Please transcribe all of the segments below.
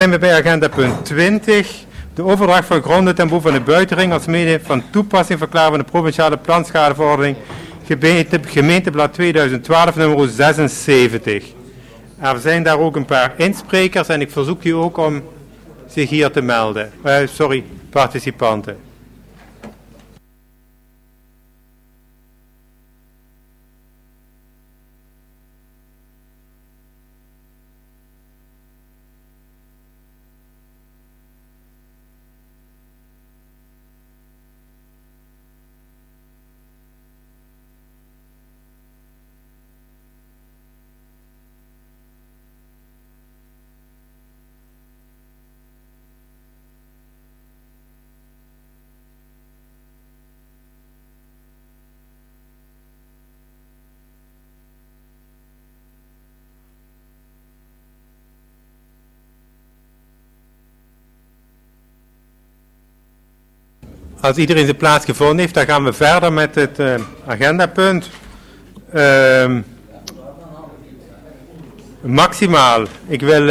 zijn we bij agenda punt 20. De overdracht van gronden ten behoeve van de buitenring als mede van toepassing verklaren van de provinciale planschadeverordening gemeenteblad 2012 nummer 76. Er zijn daar ook een paar insprekers en ik verzoek u ook om zich hier te melden. Participanten. Als iedereen zijn plaats gevonden heeft, dan gaan we verder met het agendapunt. Maximaal. Ik wil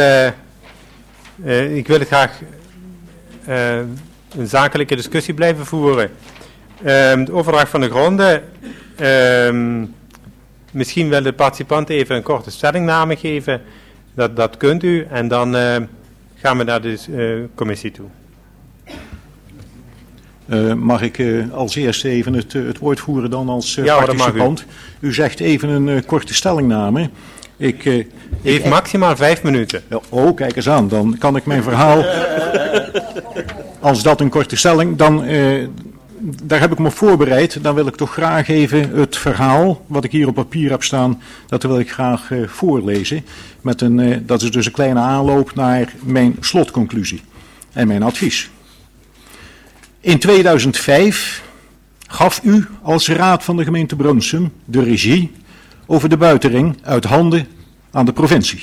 het graag een zakelijke discussie blijven voeren. De overdracht van de gronden. Misschien wil de participant even een korte stellingname geven. Dat kunt u. En dan gaan we naar de commissie toe. Mag ik als eerste even het woord voeren dan als participant? U zegt even een korte stellingname. Heeft maximaal 5 minuten. Oh, kijk eens aan. Dan kan ik mijn verhaal... Als dat een korte stelling, dan... daar heb ik me op voorbereid. Dan wil ik toch graag even het verhaal, wat ik hier op papier heb staan, dat wil ik graag voorlezen. Dat is dus een kleine aanloop naar mijn slotconclusie en mijn advies. In 2005 gaf u als raad van de gemeente Brunsum de regie over de buitenring uit handen aan de provincie.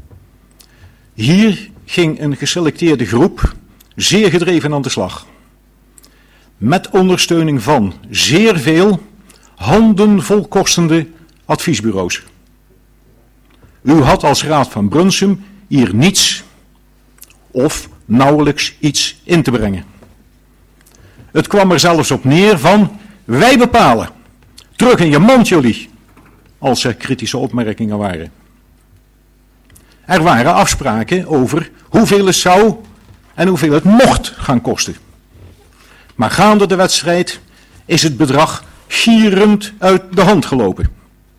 Hier ging een geselecteerde groep zeer gedreven aan de slag. Met ondersteuning van zeer veel handenvol kostende adviesbureaus. U had als raad van Brunsum hier niets of nauwelijks iets in te brengen. Het kwam er zelfs op neer van, wij bepalen, terug in je mand jullie, als er kritische opmerkingen waren. Er waren afspraken over hoeveel het zou en hoeveel het mocht gaan kosten. Maar gaande de wedstrijd is het bedrag gierend uit de hand gelopen.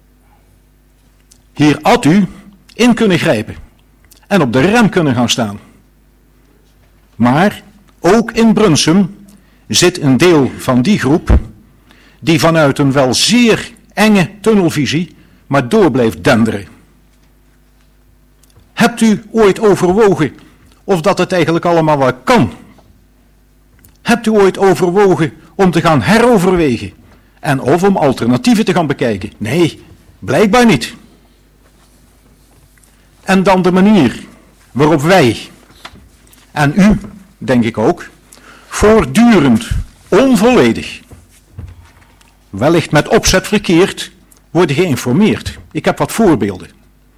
Hier had u in kunnen grijpen en op de rem kunnen gaan staan. Maar ook in Brunsum zit een deel van die groep die vanuit een wel zeer enge tunnelvisie maar door bleef denderen. Hebt u ooit overwogen of dat het eigenlijk allemaal wel kan? Hebt u ooit overwogen om te gaan heroverwegen en of om alternatieven te gaan bekijken? Nee, blijkbaar niet. En dan de manier waarop wij, en u denk ik ook, voortdurend, onvolledig, wellicht met opzet verkeerd, worden geïnformeerd. Ik heb wat voorbeelden.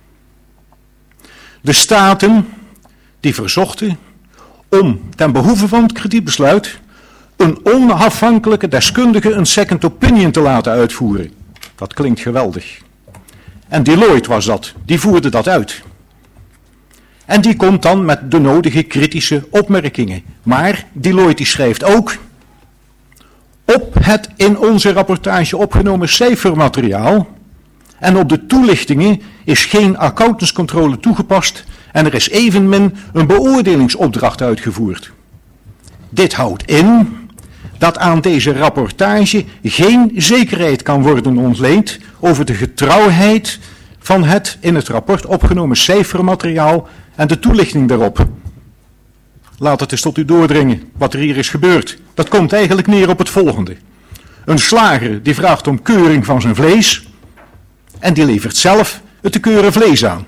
De staten die verzochten om ten behoeve van het kredietbesluit een onafhankelijke deskundige een second opinion te laten uitvoeren. Dat klinkt geweldig. En Deloitte was dat, die voerde dat uit. En die komt dan met de nodige kritische opmerkingen. Maar Deloitte die schrijft ook, op het in onze rapportage opgenomen cijfermateriaal en op de toelichtingen is geen accountantscontrole toegepast en er is evenmin een beoordelingsopdracht uitgevoerd. Dit houdt in dat aan deze rapportage geen zekerheid kan worden ontleend over de getrouwheid van het in het rapport opgenomen cijfermateriaal en de toelichting daarop. Laat het eens tot u doordringen wat er hier is gebeurd. Dat komt eigenlijk neer op het volgende. Een slager die vraagt om keuring van zijn vlees en die levert zelf het te keuren vlees aan.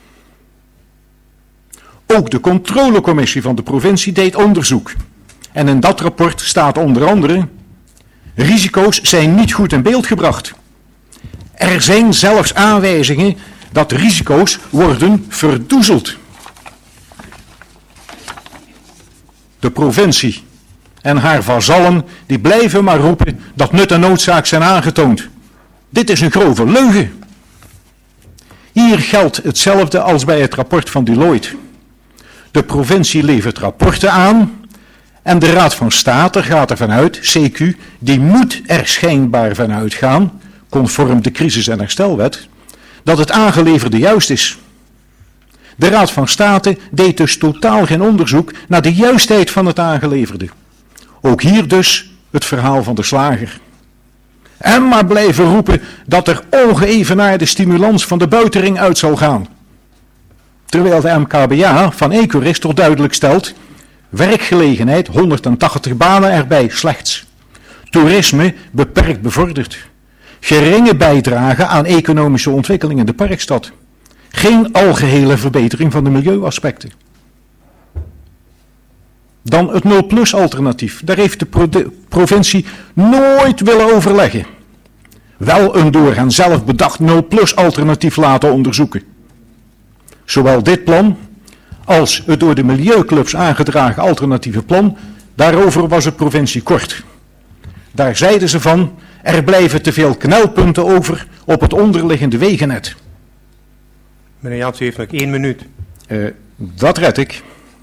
Ook de controlecommissie van de provincie deed onderzoek. En in dat rapport staat onder andere, risico's zijn niet goed in beeld gebracht. Er zijn zelfs aanwijzingen dat risico's worden verdoezeld. De provincie en haar vazallen die blijven maar roepen dat nut en noodzaak zijn aangetoond. Dit is een grove leugen. Hier geldt hetzelfde als bij het rapport van Deloitte. De provincie levert rapporten aan en de Raad van State gaat ervan uit, CQ, die moet er schijnbaar van uitgaan, conform de crisis- en herstelwet, dat het aangeleverde juist is. De Raad van State deed dus totaal geen onderzoek naar de juistheid van het aangeleverde. Ook hier dus het verhaal van de slager. En maar blijven roepen dat er ongeëvenaarde stimulans van de buitenring uit zal gaan. Terwijl de MKBA van Ecorist toch duidelijk stelt, werkgelegenheid 180 banen erbij slechts. Toerisme beperkt bevorderd. Geringe bijdrage aan economische ontwikkeling in de Parkstad. Geen algehele verbetering van de milieuaspecten. Dan het 0+ alternatief. Daar heeft de provincie nooit willen overleggen. Wel een door hen zelf bedacht 0+ alternatief laten onderzoeken. Zowel dit plan als het door de milieuclubs aangedragen alternatieve plan, daarover was de provincie kort. Daar zeiden ze van, er blijven te veel knelpunten over op het onderliggende wegennet. Meneer Jansen heeft nog 1 minuut. Dat red ik.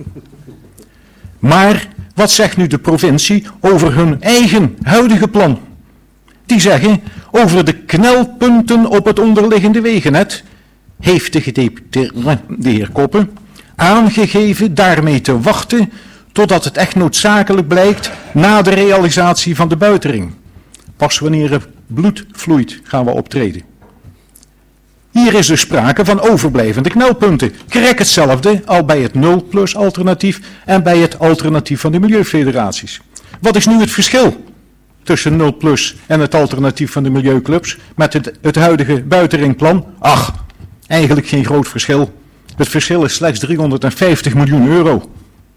Maar wat zegt nu de provincie over hun eigen huidige plan? Die zeggen, over de knelpunten op het onderliggende wegennet heeft de gedeputeerde, de heer Koppen, aangegeven daarmee te wachten totdat het echt noodzakelijk blijkt na de realisatie van de buitenring. Pas wanneer er bloed vloeit gaan we optreden. Hier is dus sprake van overblijvende knelpunten. Correct hetzelfde al bij het 0+ alternatief en bij het alternatief van de milieufederaties. Wat is nu het verschil tussen 0+ en het alternatief van de milieuclubs met het huidige buitenringplan? Ach, eigenlijk geen groot verschil. Het verschil is slechts 350 miljoen euro.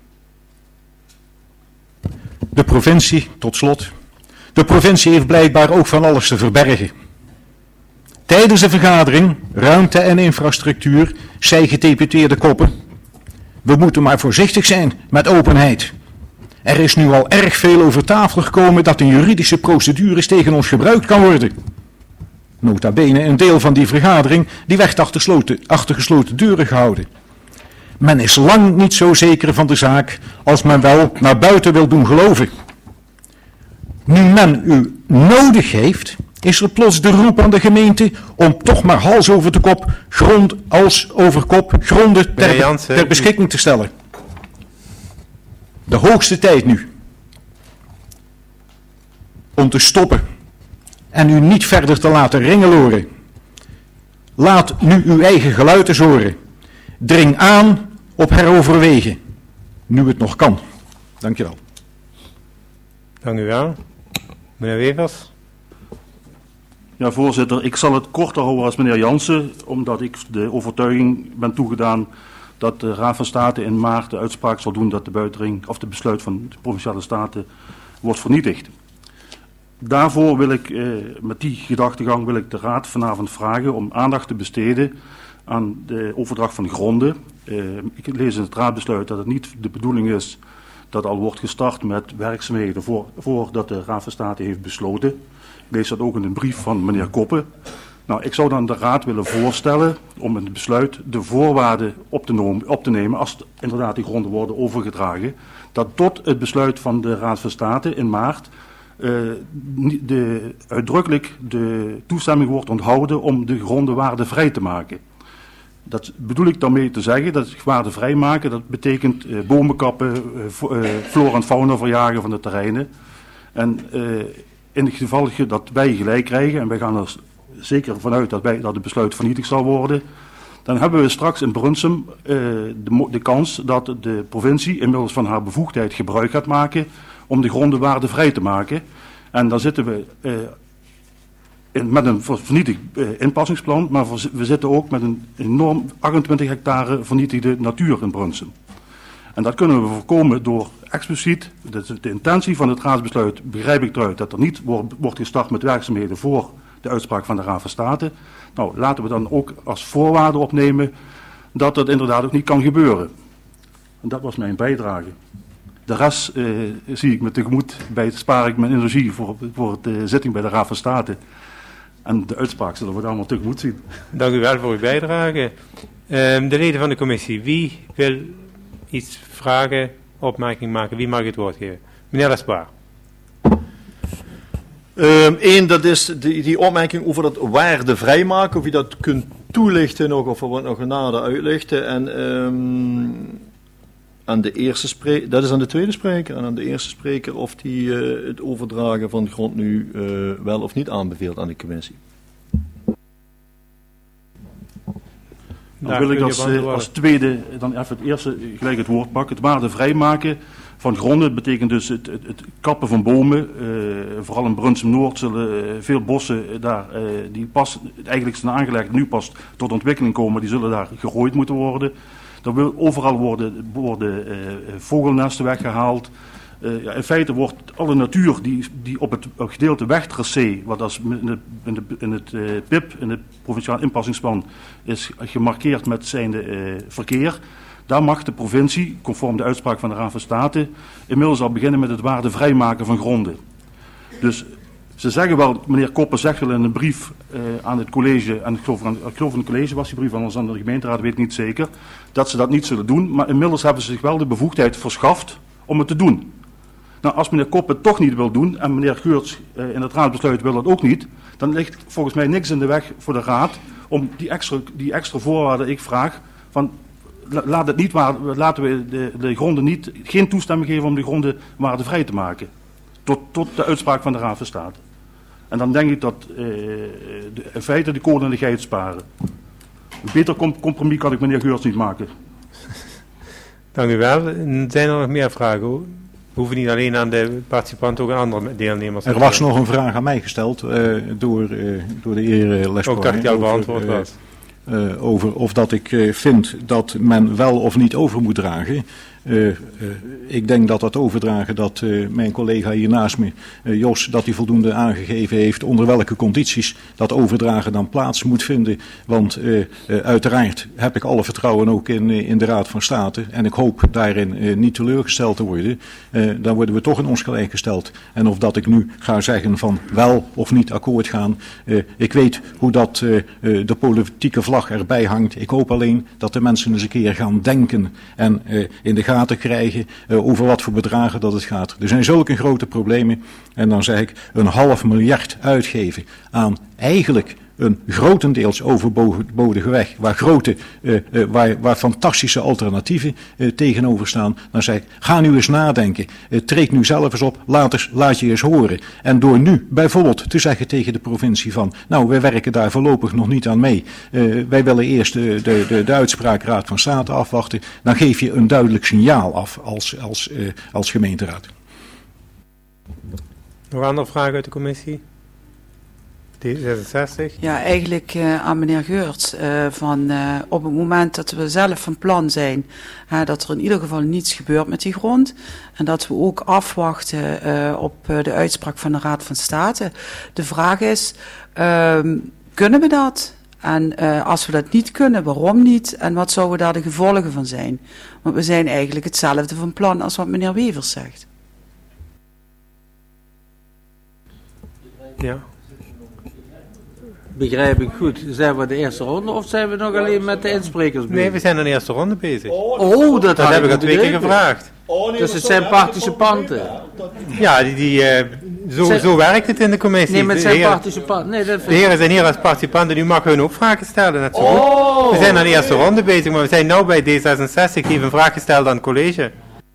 De provincie, tot slot. De provincie heeft blijkbaar ook van alles te verbergen. Tijdens de vergadering, ruimte en infrastructuur, zei gedeputeerde Koppen, we moeten maar voorzichtig zijn met openheid. Er is nu al erg veel over tafel gekomen dat een juridische procedure tegen ons gebruikt kan worden. Nota bene, een deel van die vergadering die werd achter gesloten deuren gehouden. Men is lang niet zo zeker van de zaak als men wel naar buiten wil doen geloven. Nu men u nodig heeft, is er plots de roep aan de gemeente om toch maar hals over de kop, grond als over kop, gronden ter beschikking te stellen. De hoogste tijd nu om te stoppen en u niet verder te laten ringeloren. Laat nu uw eigen geluid eens horen. Dring aan op heroverwegen, nu het nog kan. Dank je wel. Dank u wel. Meneer Wevers. Ja, voorzitter, ik zal het korter houden als meneer Jansen, omdat ik de overtuiging ben toegedaan dat de Raad van State in maart de uitspraak zal doen dat de buitenring of de besluit van de Provinciale Staten wordt vernietigd. Daarvoor wil ik, met die gedachtegang, wil ik de Raad vanavond vragen om aandacht te besteden aan de overdracht van gronden. Ik lees in het raadbesluit dat het niet de bedoeling is dat al wordt gestart met werkzaamheden voordat de Raad van State heeft besloten. Ik lees dat ook in een brief van meneer Koppen. Nou, ik zou dan de Raad willen voorstellen om in het besluit de voorwaarden op te nemen als inderdaad die gronden worden overgedragen. Dat tot het besluit van de Raad van State in maart uitdrukkelijk de toestemming wordt onthouden om de gronden waardevrij te maken. Dat bedoel ik daarmee te zeggen, dat waardevrij maken, dat betekent bomen kappen, flora en fauna verjagen van de terreinen. En in het geval dat wij gelijk krijgen, en wij gaan er zeker vanuit dat het besluit vernietigd zal worden, dan hebben we straks in Brunsum de kans dat de provincie inmiddels van haar bevoegdheid gebruik gaat maken om de gronden waardevrij te maken. En dan zitten we met een vernietigd inpassingsplan, maar we zitten ook met een enorm 28 hectare vernietigde natuur in Brunsum. En dat kunnen we voorkomen door expliciet, de intentie van het raadsbesluit begrijp ik eruit, dat er niet wordt gestart met werkzaamheden voor de uitspraak van de Raad van State. Nou, laten we dan ook als voorwaarde opnemen dat dat inderdaad ook niet kan gebeuren. En dat was mijn bijdrage. De rest zie ik me tegemoet, spaar ik mijn energie voor de zitting bij de Raad van State. En de uitspraak zullen we allemaal tegemoet zien. Dank u wel voor uw bijdrage. De leden van de commissie, wie wil iets vragen, opmerking maken? Wie mag het woord geven? Meneer Lesbaar. Eén, dat is die opmerking over dat waarde vrijmaken, of je dat kunt toelichten nog, of wat nog nader uitlichten. En aan de eerste spreker, dat is aan de tweede spreker, en aan de eerste spreker of die het overdragen van grond nu wel of niet aanbeveelt aan de commissie. Dan wil ik als tweede dan even het eerste gelijk het woord pakken. Het waarde vrijmaken van gronden betekent dus het kappen van bomen. Vooral in Brunsum Noord zullen veel bossen daar die pas eigenlijk zijn aangelegd, nu pas tot ontwikkeling komen, die zullen daar gegooid moeten worden. Er wil overal worden vogelnesten weggehaald. In feite wordt alle natuur die op het gedeelte wegtracé, wat als in het PIP, in het Provinciaal Inpassingsplan, is gemarkeerd met zijnde verkeer. Daar mag de provincie, conform de uitspraak van de Raad van State, inmiddels al beginnen met het waarde vrijmaken van gronden. Dus ze zeggen wel, meneer Koppen zegt wel in een brief aan het college, en ik geloof in het college was die brief, anders aan de gemeenteraad, weet ik niet zeker, dat ze dat niet zullen doen, maar inmiddels hebben ze zich wel de bevoegdheid verschaft om het te doen. Nou, als meneer Koppen het toch niet wil doen, en meneer Geurts in het raadbesluit wil dat ook niet, dan ligt volgens mij niks in de weg voor de raad om die extra voorwaarden, ik vraag, van laten we de gronden niet, geen toestemming geven om de gronden waardevrij te maken. Tot de uitspraak van de Raad van State. En dan denk ik dat in feite de kolen en de geit sparen. Een beter compromis kan ik meneer Geurts niet maken. Dank u wel. Zijn er nog meer vragen? We hoeven niet alleen aan de participanten, ook aan andere deelnemers. Er was nog een vraag aan mij gesteld door de heer Lesbaar. Ook dacht hij al beantwoord was. Over of dat ik vind dat men wel of niet over moet dragen. Ik denk dat dat overdragen, dat mijn collega hier naast me, Jos, dat hij voldoende aangegeven heeft onder welke condities dat overdragen dan plaats moet vinden. Want uiteraard heb ik alle vertrouwen ook in de Raad van State. En ik hoop daarin niet teleurgesteld te worden. Dan worden we toch in ons gelijk gesteld. En of dat ik nu ga zeggen van wel of niet akkoord gaan. Ik weet hoe dat de politieke vlag erbij hangt. Ik hoop alleen dat de mensen eens een keer gaan denken en in de gaten krijgen over wat voor bedragen dat het gaat. Er zijn zulke grote problemen en dan zeg ik 500 miljoen uitgeven aan eigenlijk een grotendeels overbodige weg waar fantastische alternatieven tegenover staan. Dan zeg ik, ga nu eens nadenken, treed nu zelf eens op, laat je eens horen. En door nu bijvoorbeeld te zeggen tegen de provincie van, nou wij werken daar voorlopig nog niet aan mee. Wij willen eerst de uitspraak Raad van State afwachten. Dan geef je een duidelijk signaal af als gemeenteraad. Nog andere vragen uit de commissie? D66? Ja, eigenlijk aan meneer Geurts. Op het moment dat we zelf van plan zijn, dat er in ieder geval niets gebeurt met die grond. En dat we ook afwachten op de uitspraak van de Raad van State. De vraag is, kunnen we dat? En als we dat niet kunnen, waarom niet? En wat zouden daar de gevolgen van zijn? Want we zijn eigenlijk hetzelfde van plan als wat meneer Wevers zegt. Ja. Begrijp ik goed. Zijn we de eerste ronde of zijn we nog alleen met de insprekers bezig? Nee, we zijn aan de eerste ronde bezig. Dat heb ik al 2 keer gevraagd. Dus het zijn participanten. Ja, zo werkt het in de commissie. Nee, maar het zijn participanten. Nee, de heren zijn hier als participanten, u mag hun ook vragen stellen. Net zo goed. We zijn aan de eerste ronde bezig, maar we zijn nu bij D66. Die heeft een vraag gesteld aan het college.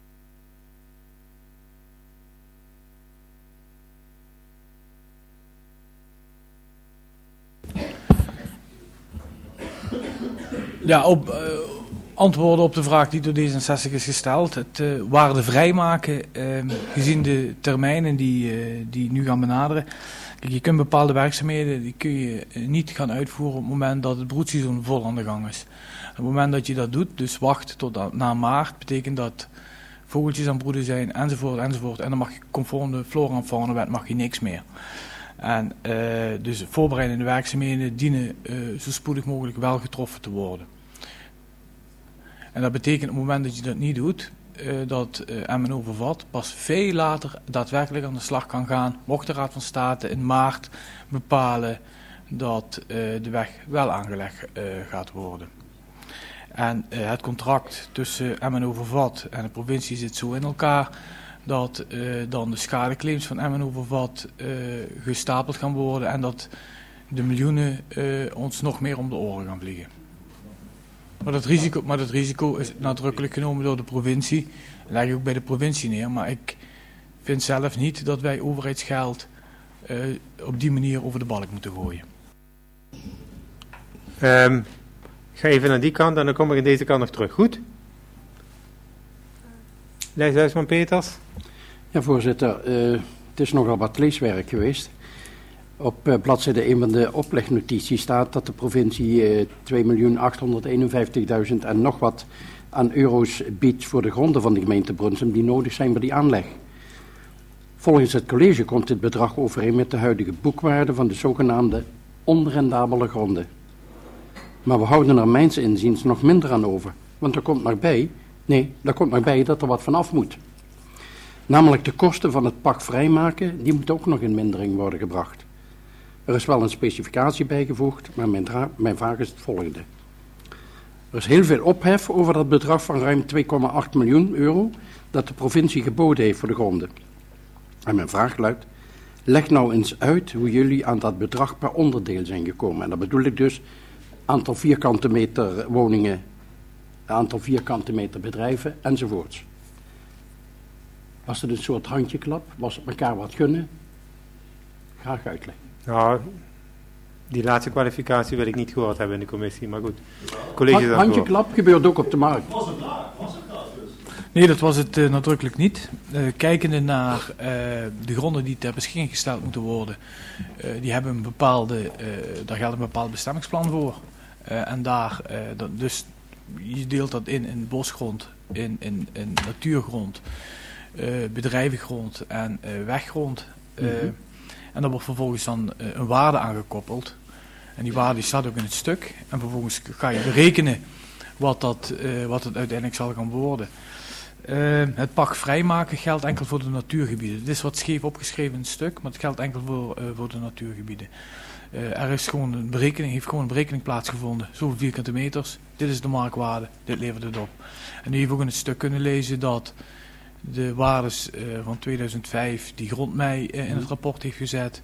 Ja, antwoorden op de vraag die door D66 is gesteld. Het waarde vrijmaken, gezien de termijnen die nu gaan benaderen. Kijk, je kunt bepaalde werkzaamheden die kun je niet gaan uitvoeren op het moment dat het broedseizoen vol aan de gang is. Op het moment dat je dat doet, dus wacht tot na maart, betekent dat vogeltjes aan het broeden zijn, enzovoort, enzovoort. En dan mag je conform de flora en faunawet mag je niks meer. En dus voorbereidende werkzaamheden dienen zo spoedig mogelijk wel getroffen te worden. En dat betekent op het moment dat je dat niet doet, dat Emmen-Overvat pas veel later daadwerkelijk aan de slag kan gaan, mocht de Raad van State in maart bepalen dat de weg wel aangelegd gaat worden. En het contract tussen Emmen-Overvat en de provincie zit zo in elkaar dat dan de schadeclaims van Emmen-Overvat gestapeld gaan worden en dat de miljoenen ons nog meer om de oren gaan vliegen. Maar dat risico is nadrukkelijk genomen door de provincie. Dat leg ik ook bij de provincie neer, maar ik vind zelf niet dat wij overheidsgeld op die manier over de balk moeten gooien. Ik ga even naar die kant en dan kom ik aan deze kant nog terug. Goed? Lijst Huisman-Peters. Ja, voorzitter. Het is nogal wat leeswerk geweest. Op bladzijde 1 van de oplegnotitie staat dat de provincie 2.851.000 en nog wat aan euro's biedt voor de gronden van de gemeente Brunsum die nodig zijn voor die aanleg. Volgens het college komt dit bedrag overeen met de huidige boekwaarde van de zogenaamde onrendabele gronden. Maar we houden er mijns inziens nog minder aan over, want er komt maar bij dat er wat vanaf moet. Namelijk de kosten van het pak vrijmaken, die moeten ook nog in mindering worden gebracht. Er is wel een specificatie bijgevoegd, maar mijn vraag is het volgende. Er is heel veel ophef over dat bedrag van ruim 2,8 miljoen euro dat de provincie geboden heeft voor de gronden. En mijn vraag luidt, leg nou eens uit hoe jullie aan dat bedrag per onderdeel zijn gekomen. En dat bedoel ik dus aantal vierkante meter woningen, aantal vierkante meter bedrijven enzovoorts. Was het een soort handjeklap? Was het elkaar wat gunnen? Graag uitleggen. Nou, die laatste kwalificatie wil ik niet gehoord hebben in de commissie, maar goed. College handjeklap gebeurt ook op de markt. Was het dus? Nee, dat was het nadrukkelijk niet. Kijkende naar de gronden die ter beschikking gesteld moeten worden, die hebben een bepaalde, daar geldt een bepaald bestemmingsplan voor. En daar, dus je deelt dat in bosgrond, in natuurgrond, bedrijvengrond en weggrond. En daar wordt vervolgens dan een waarde aangekoppeld. En die waarde staat ook in het stuk. En vervolgens ga je berekenen wat het uiteindelijk zal gaan worden. Het pak vrijmaken geldt enkel voor de natuurgebieden. Dit is wat scheef opgeschreven in het stuk, maar het geldt enkel voor de natuurgebieden. Er is gewoon een berekening plaatsgevonden. Zoveel vierkante meters. Dit is de marktwaarde. Dit levert het op. En u heeft ook in het stuk kunnen lezen dat de waardes van 2005 die Grondmei in het rapport heeft gezet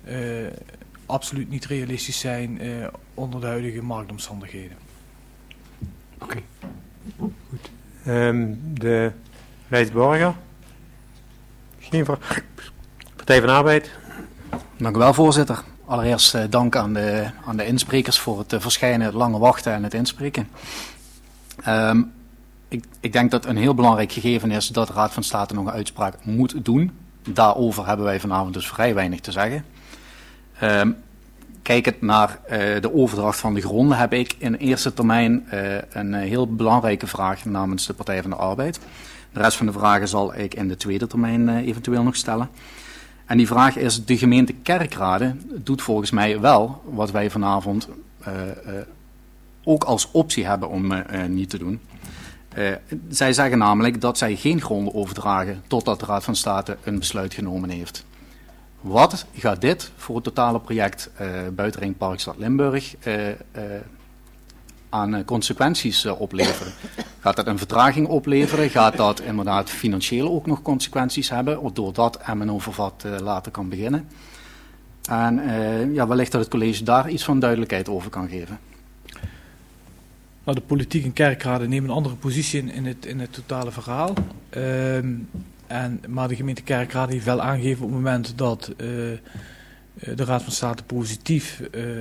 absoluut niet realistisch zijn onder de huidige marktomstandigheden. Oké. Goed. De Wijsborger. Geen vraag. Partij van de Arbeid. Dank u wel, voorzitter. Allereerst dank aan de insprekers voor het verschijnen, het lange wachten en het inspreken. Ik denk dat een heel belangrijk gegeven is dat de Raad van State nog een uitspraak moet doen. Daarover hebben wij vanavond dus vrij weinig te zeggen. Kijkend naar de overdracht van de gronden heb ik in eerste termijn een heel belangrijke vraag namens de Partij van de Arbeid. De rest van de vragen zal ik in de tweede termijn eventueel nog stellen. En die vraag is, de gemeente Kerkrade doet volgens mij wel wat wij vanavond ook als optie hebben om niet te doen. Zij zeggen namelijk dat zij geen gronden overdragen totdat de Raad van State een besluit genomen heeft. Wat gaat dit voor het totale project Buitenring Parkstad Limburg aan consequenties opleveren? Gaat dat een vertraging opleveren? Gaat dat inderdaad financieel ook nog consequenties hebben, doordat Emmen-Overvat later kan beginnen? En wellicht dat het college daar iets van duidelijkheid over kan geven. Nou, de politiek en kerkraden nemen een andere positie in het totale verhaal. Maar de gemeente Kerkrade heeft wel aangegeven op het moment dat de Raad van State positief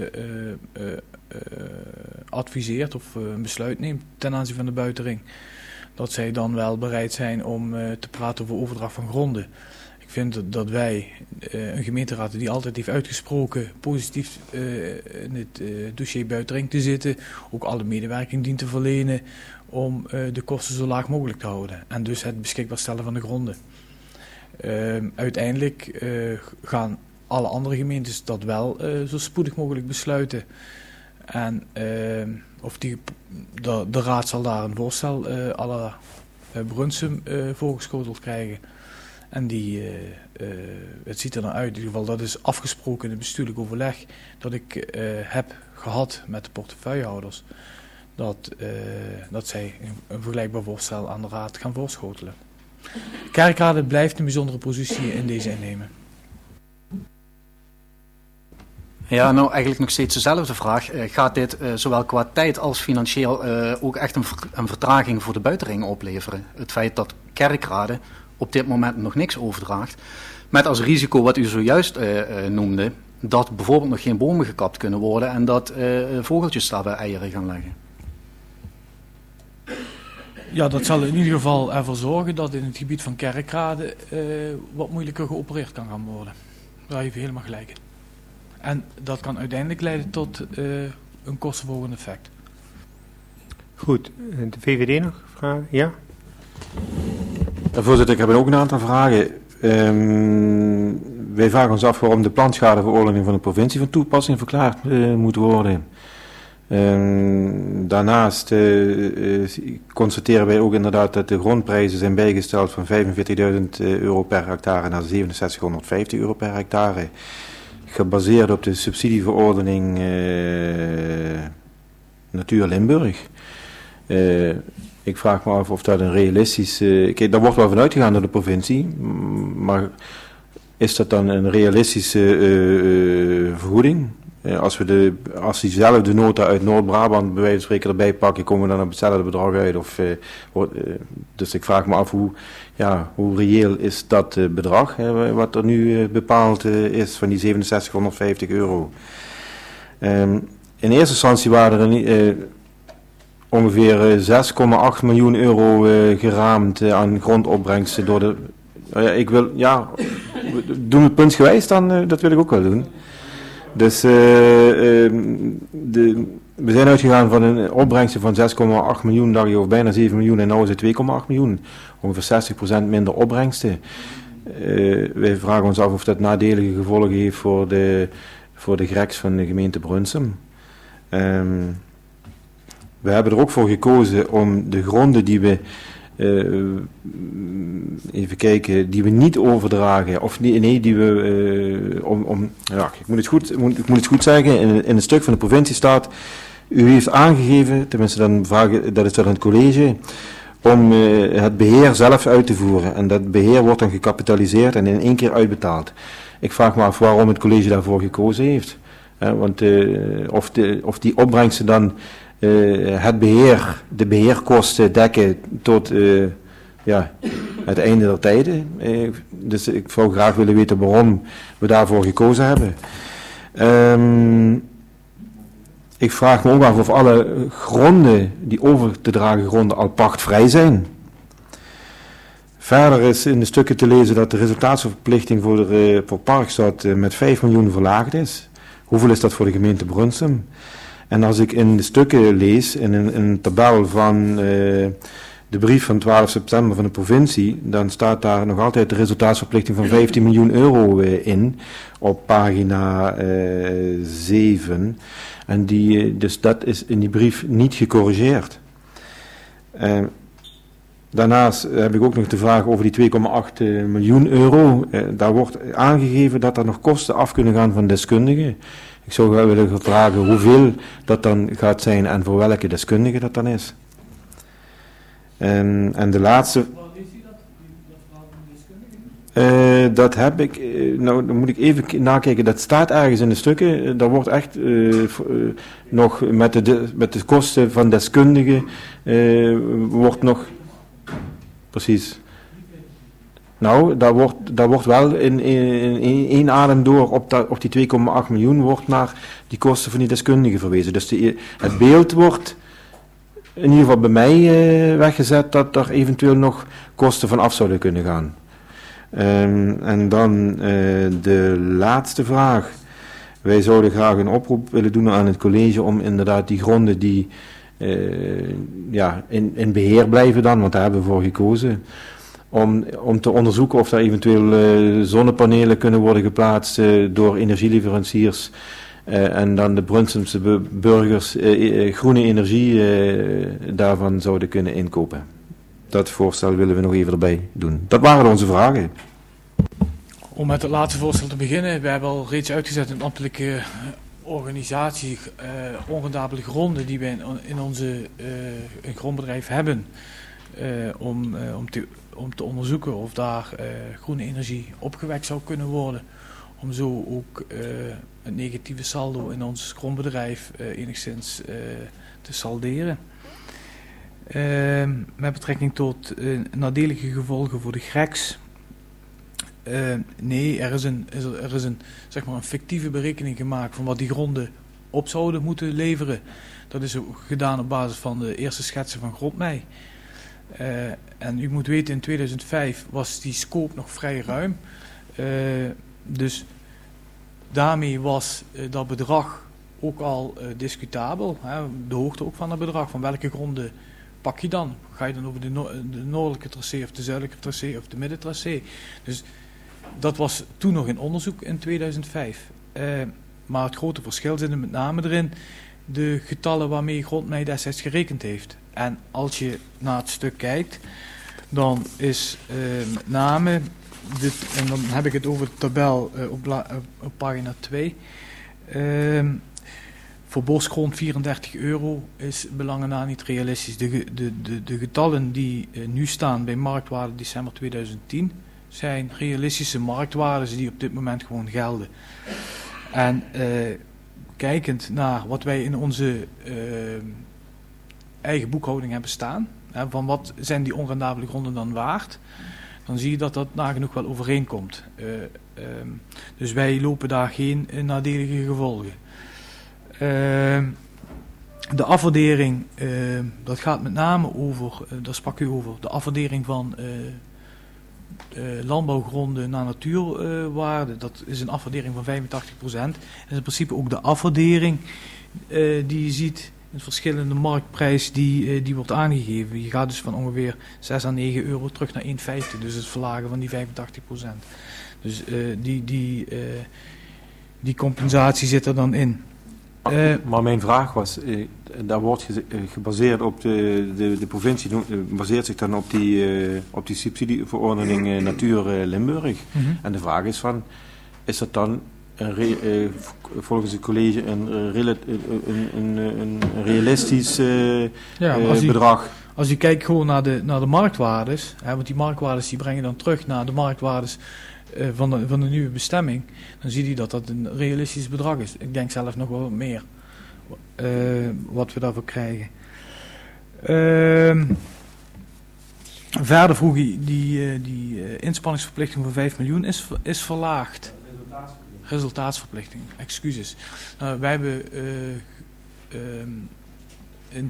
adviseert of een besluit neemt ten aanzien van de buitenring, dat zij dan wel bereid zijn om te praten over overdracht van gronden. Ik vind dat wij, een gemeenteraad die altijd heeft uitgesproken positief in het dossier buitenring te zitten, ook alle medewerking dient te verlenen om de kosten zo laag mogelijk te houden. En dus het beschikbaar stellen van de gronden. Uiteindelijk gaan alle andere gemeentes dat wel zo spoedig mogelijk besluiten. En de raad zal daar een voorstel Brunsum voorgeschoteld krijgen. En het ziet er naar uit, in ieder geval dat is afgesproken in het bestuurlijk overleg dat ik heb gehad met de portefeuillehouders. Dat zij een vergelijkbaar voorstel aan de raad gaan voorschotelen. Kerkrade blijft een bijzondere positie in deze innemen. Ja, nou eigenlijk nog steeds dezelfde vraag. Gaat dit zowel qua tijd als financieel ook echt een vertraging voor de buitenring opleveren? Het feit dat Kerkrade op dit moment nog niks overdraagt, met als risico wat u zojuist noemde, dat bijvoorbeeld nog geen bomen gekapt kunnen worden en dat vogeltjes daarbij eieren gaan leggen. Ja, dat zal in ieder geval ervoor zorgen dat in het gebied van Kerkrade wat moeilijker geopereerd kan gaan worden. Daar heeft u helemaal gelijk in. En dat kan uiteindelijk leiden tot een kostenverhogend effect. Goed, de VVD nog vragen? Ja? Voorzitter, ik heb ook een aantal vragen. Wij vragen ons af waarom de planschadeverordening van de provincie van toepassing verklaard moet worden. Daarnaast constateren wij ook inderdaad dat de grondprijzen zijn bijgesteld van €45.000 per hectare naar €6750 per hectare. Gebaseerd op de subsidieverordening Natuur Limburg. Ik vraag me af of dat een realistisch... Kijk, daar wordt wel van uitgegaan door de provincie, maar is dat dan een realistische vergoeding? Als diezelfde nota uit Noord-Brabant bij wijze van spreken erbij pakken, komen we dan op hetzelfde bedrag uit? Dus ik vraag me af hoe reëel is dat bedrag, wat er nu bepaald is van die €6750. In eerste instantie waren er ongeveer €6,8 miljoen geraamd aan grondopbrengsten door de... doen we puntsgewijs dan, dat wil ik ook wel doen. Dus we zijn uitgegaan van een opbrengsten van 6,8 miljoen, dacht je, of bijna 7 miljoen, en nu is het 2,8 miljoen. Ongeveer 60% minder opbrengsten. Wij vragen ons af of dat nadelige gevolgen heeft voor de GREX van de gemeente Brunsum. We hebben er ook voor gekozen om de gronden die we die we niet overdragen, of die we ik moet het goed zeggen, in het stuk van de provincie staat, u heeft aangegeven, tenminste dan vragen, dat is dan het college, om het beheer zelf uit te voeren, en dat beheer wordt dan gecapitaliseerd en in 1 keer uitbetaald. Ik vraag me af waarom het college daarvoor gekozen heeft, want of die opbrengsten dan de beheerkosten dekken tot het einde der tijden. Dus ik zou graag willen weten waarom we daarvoor gekozen hebben. Ik vraag me ook af of alle gronden, die over te dragen gronden, al pachtvrij zijn. Verder is in de stukken te lezen dat de resultaatsverplichting voor Parkstad met 5 miljoen verlaagd is. Hoeveel is dat voor de gemeente Brunsum? En als ik in de stukken lees, in een tabel van de brief van 12 september van de provincie, dan staat daar nog altijd de resultaatsverplichting van €15 miljoen in, op pagina 7. En dus dat is in die brief niet gecorrigeerd. Daarnaast heb ik ook nog de vraag over die €2,8 miljoen. Daar wordt aangegeven dat er nog kosten af kunnen gaan van deskundigen. Ik zou wel willen vragen hoeveel dat dan gaat zijn en voor welke deskundige dat dan is. En de laatste... dat heb ik... dan moet ik even nakijken. Dat staat ergens in de stukken. Daar wordt echt nog met de kosten van deskundigen wordt nog... Precies. Nou, daar wordt wel in één adem door op die 2,8 miljoen wordt naar die kosten van die deskundigen verwezen. Dus het beeld wordt in ieder geval bij mij weggezet dat er eventueel nog kosten van af zouden kunnen gaan. En dan de laatste vraag. Wij zouden graag een oproep willen doen aan het college om inderdaad die gronden die in beheer blijven dan, want daar hebben we voor gekozen, om te onderzoeken of er eventueel zonnepanelen kunnen worden geplaatst door energieleveranciers en dan de Brunsumse burgers groene energie daarvan zouden kunnen inkopen. Dat voorstel willen we nog even erbij doen. Dat waren onze vragen. Om met het laatste voorstel te beginnen. We hebben al reeds uitgezet in de ambtelijke organisatie onrendabele gronden die wij in onze grondbedrijf hebben. Om te onderzoeken of daar groene energie opgewekt zou kunnen worden. Om zo ook het negatieve saldo in ons grondbedrijf enigszins te salderen. Met betrekking tot nadelige gevolgen voor de GREX. Nee, er is een zeg maar een fictieve berekening gemaakt van wat die gronden op zouden moeten leveren. Dat is ook gedaan op basis van de eerste schetsen van Grondmei. En u moet weten, in 2005 was die scope nog vrij ruim. Dus daarmee was dat bedrag ook al discutabel. De hoogte ook van dat bedrag. Van welke gronden pak je dan? Ga je dan over de noordelijke tracé of de zuidelijke tracé of de middentracé? Dus dat was toen nog in onderzoek in 2005. Maar het grote verschil zit er met name erin de getallen waarmee Grondmei destijds gerekend heeft. En als je naar het stuk kijkt, dan is met name, en dan heb ik het over de tabel op pagina 2. Voor bosgrond €34 is belangen na niet realistisch. De getallen die nu staan bij marktwaarde december 2010 zijn realistische marktwaarden die op dit moment gewoon gelden. En kijkend naar wat wij in onze eigen boekhouding hebben staan, van wat zijn die onrendabele gronden dan waard, dan zie je dat dat nagenoeg wel overeenkomt. Dus wij lopen daar geen nadelige gevolgen. De afwaardering, dat gaat met name over, daar sprak u over, de afwaardering van landbouwgronden naar natuurwaarde. Dat is een afwaardering van 85%. Dat is in principe ook de afwaardering die je ziet, een verschillende marktprijs die wordt aangegeven. Je gaat dus van ongeveer 6 à 9 euro terug naar 1,50. Dus het verlagen van die 85%. Dus die compensatie zit er dan in. Maar mijn vraag was, daar wordt gebaseerd op de provincie, baseert zich dan op die subsidieverordening Natuur Limburg. Mm-hmm. En de vraag is van, is dat dan volgens het college een realistisch bedrag? Als je kijkt gewoon naar de marktwaardes, want die marktwaardes die brengen dan terug naar de marktwaardes van de nieuwe bestemming, dan zie je dat dat een realistisch bedrag is. Ik denk zelfs nog wel wat meer wat we daarvoor krijgen. Verder vroeg je die inspanningsverplichting van 5 miljoen is verlaagd. Resultaatsverplichting, excuses. Wij hebben in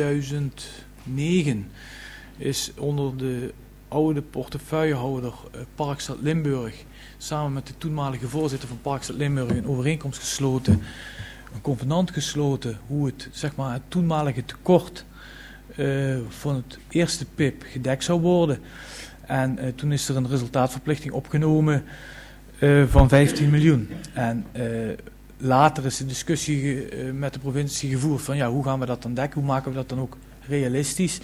2009 is onder de oude portefeuillehouder Parkstad Limburg samen met de toenmalige voorzitter van Parkstad Limburg een overeenkomst gesloten, een convenant gesloten, hoe het, zeg maar, het toenmalige tekort van het eerste PIP gedekt zou worden. En toen is er een resultaatverplichting opgenomen van 15 miljoen. En later is de discussie met de provincie gevoerd van ja, hoe gaan we dat dan dekken, hoe maken we dat dan ook realistisch.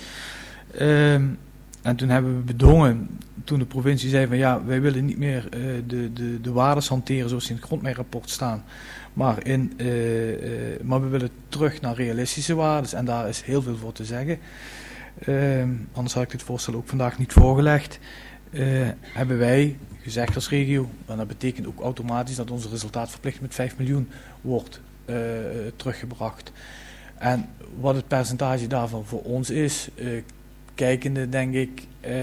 En toen hebben we bedongen, toen de provincie zei van ja, wij willen niet meer de waardes hanteren zoals die in het grondmeirapport staan, maar we willen terug naar realistische waardes en daar is heel veel voor te zeggen. Anders had ik dit voorstel ook vandaag niet voorgelegd. Hebben wij gezegd als regio, en dat betekent ook automatisch dat onze resultaatverplichting met 5 miljoen wordt teruggebracht. En wat het percentage daarvan voor ons is, kijkende denk ik,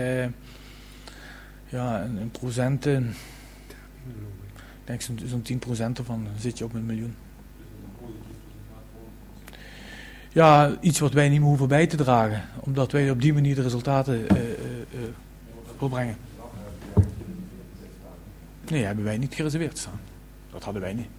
een procenten, ik denk zo'n 10% ervan, dan zit je op een miljoen. Ja, iets wat wij niet meer hoeven bij te dragen, omdat wij op die manier de resultaten volbrengen. Nee, hebben wij niet gereserveerd staan. Dat hadden wij niet.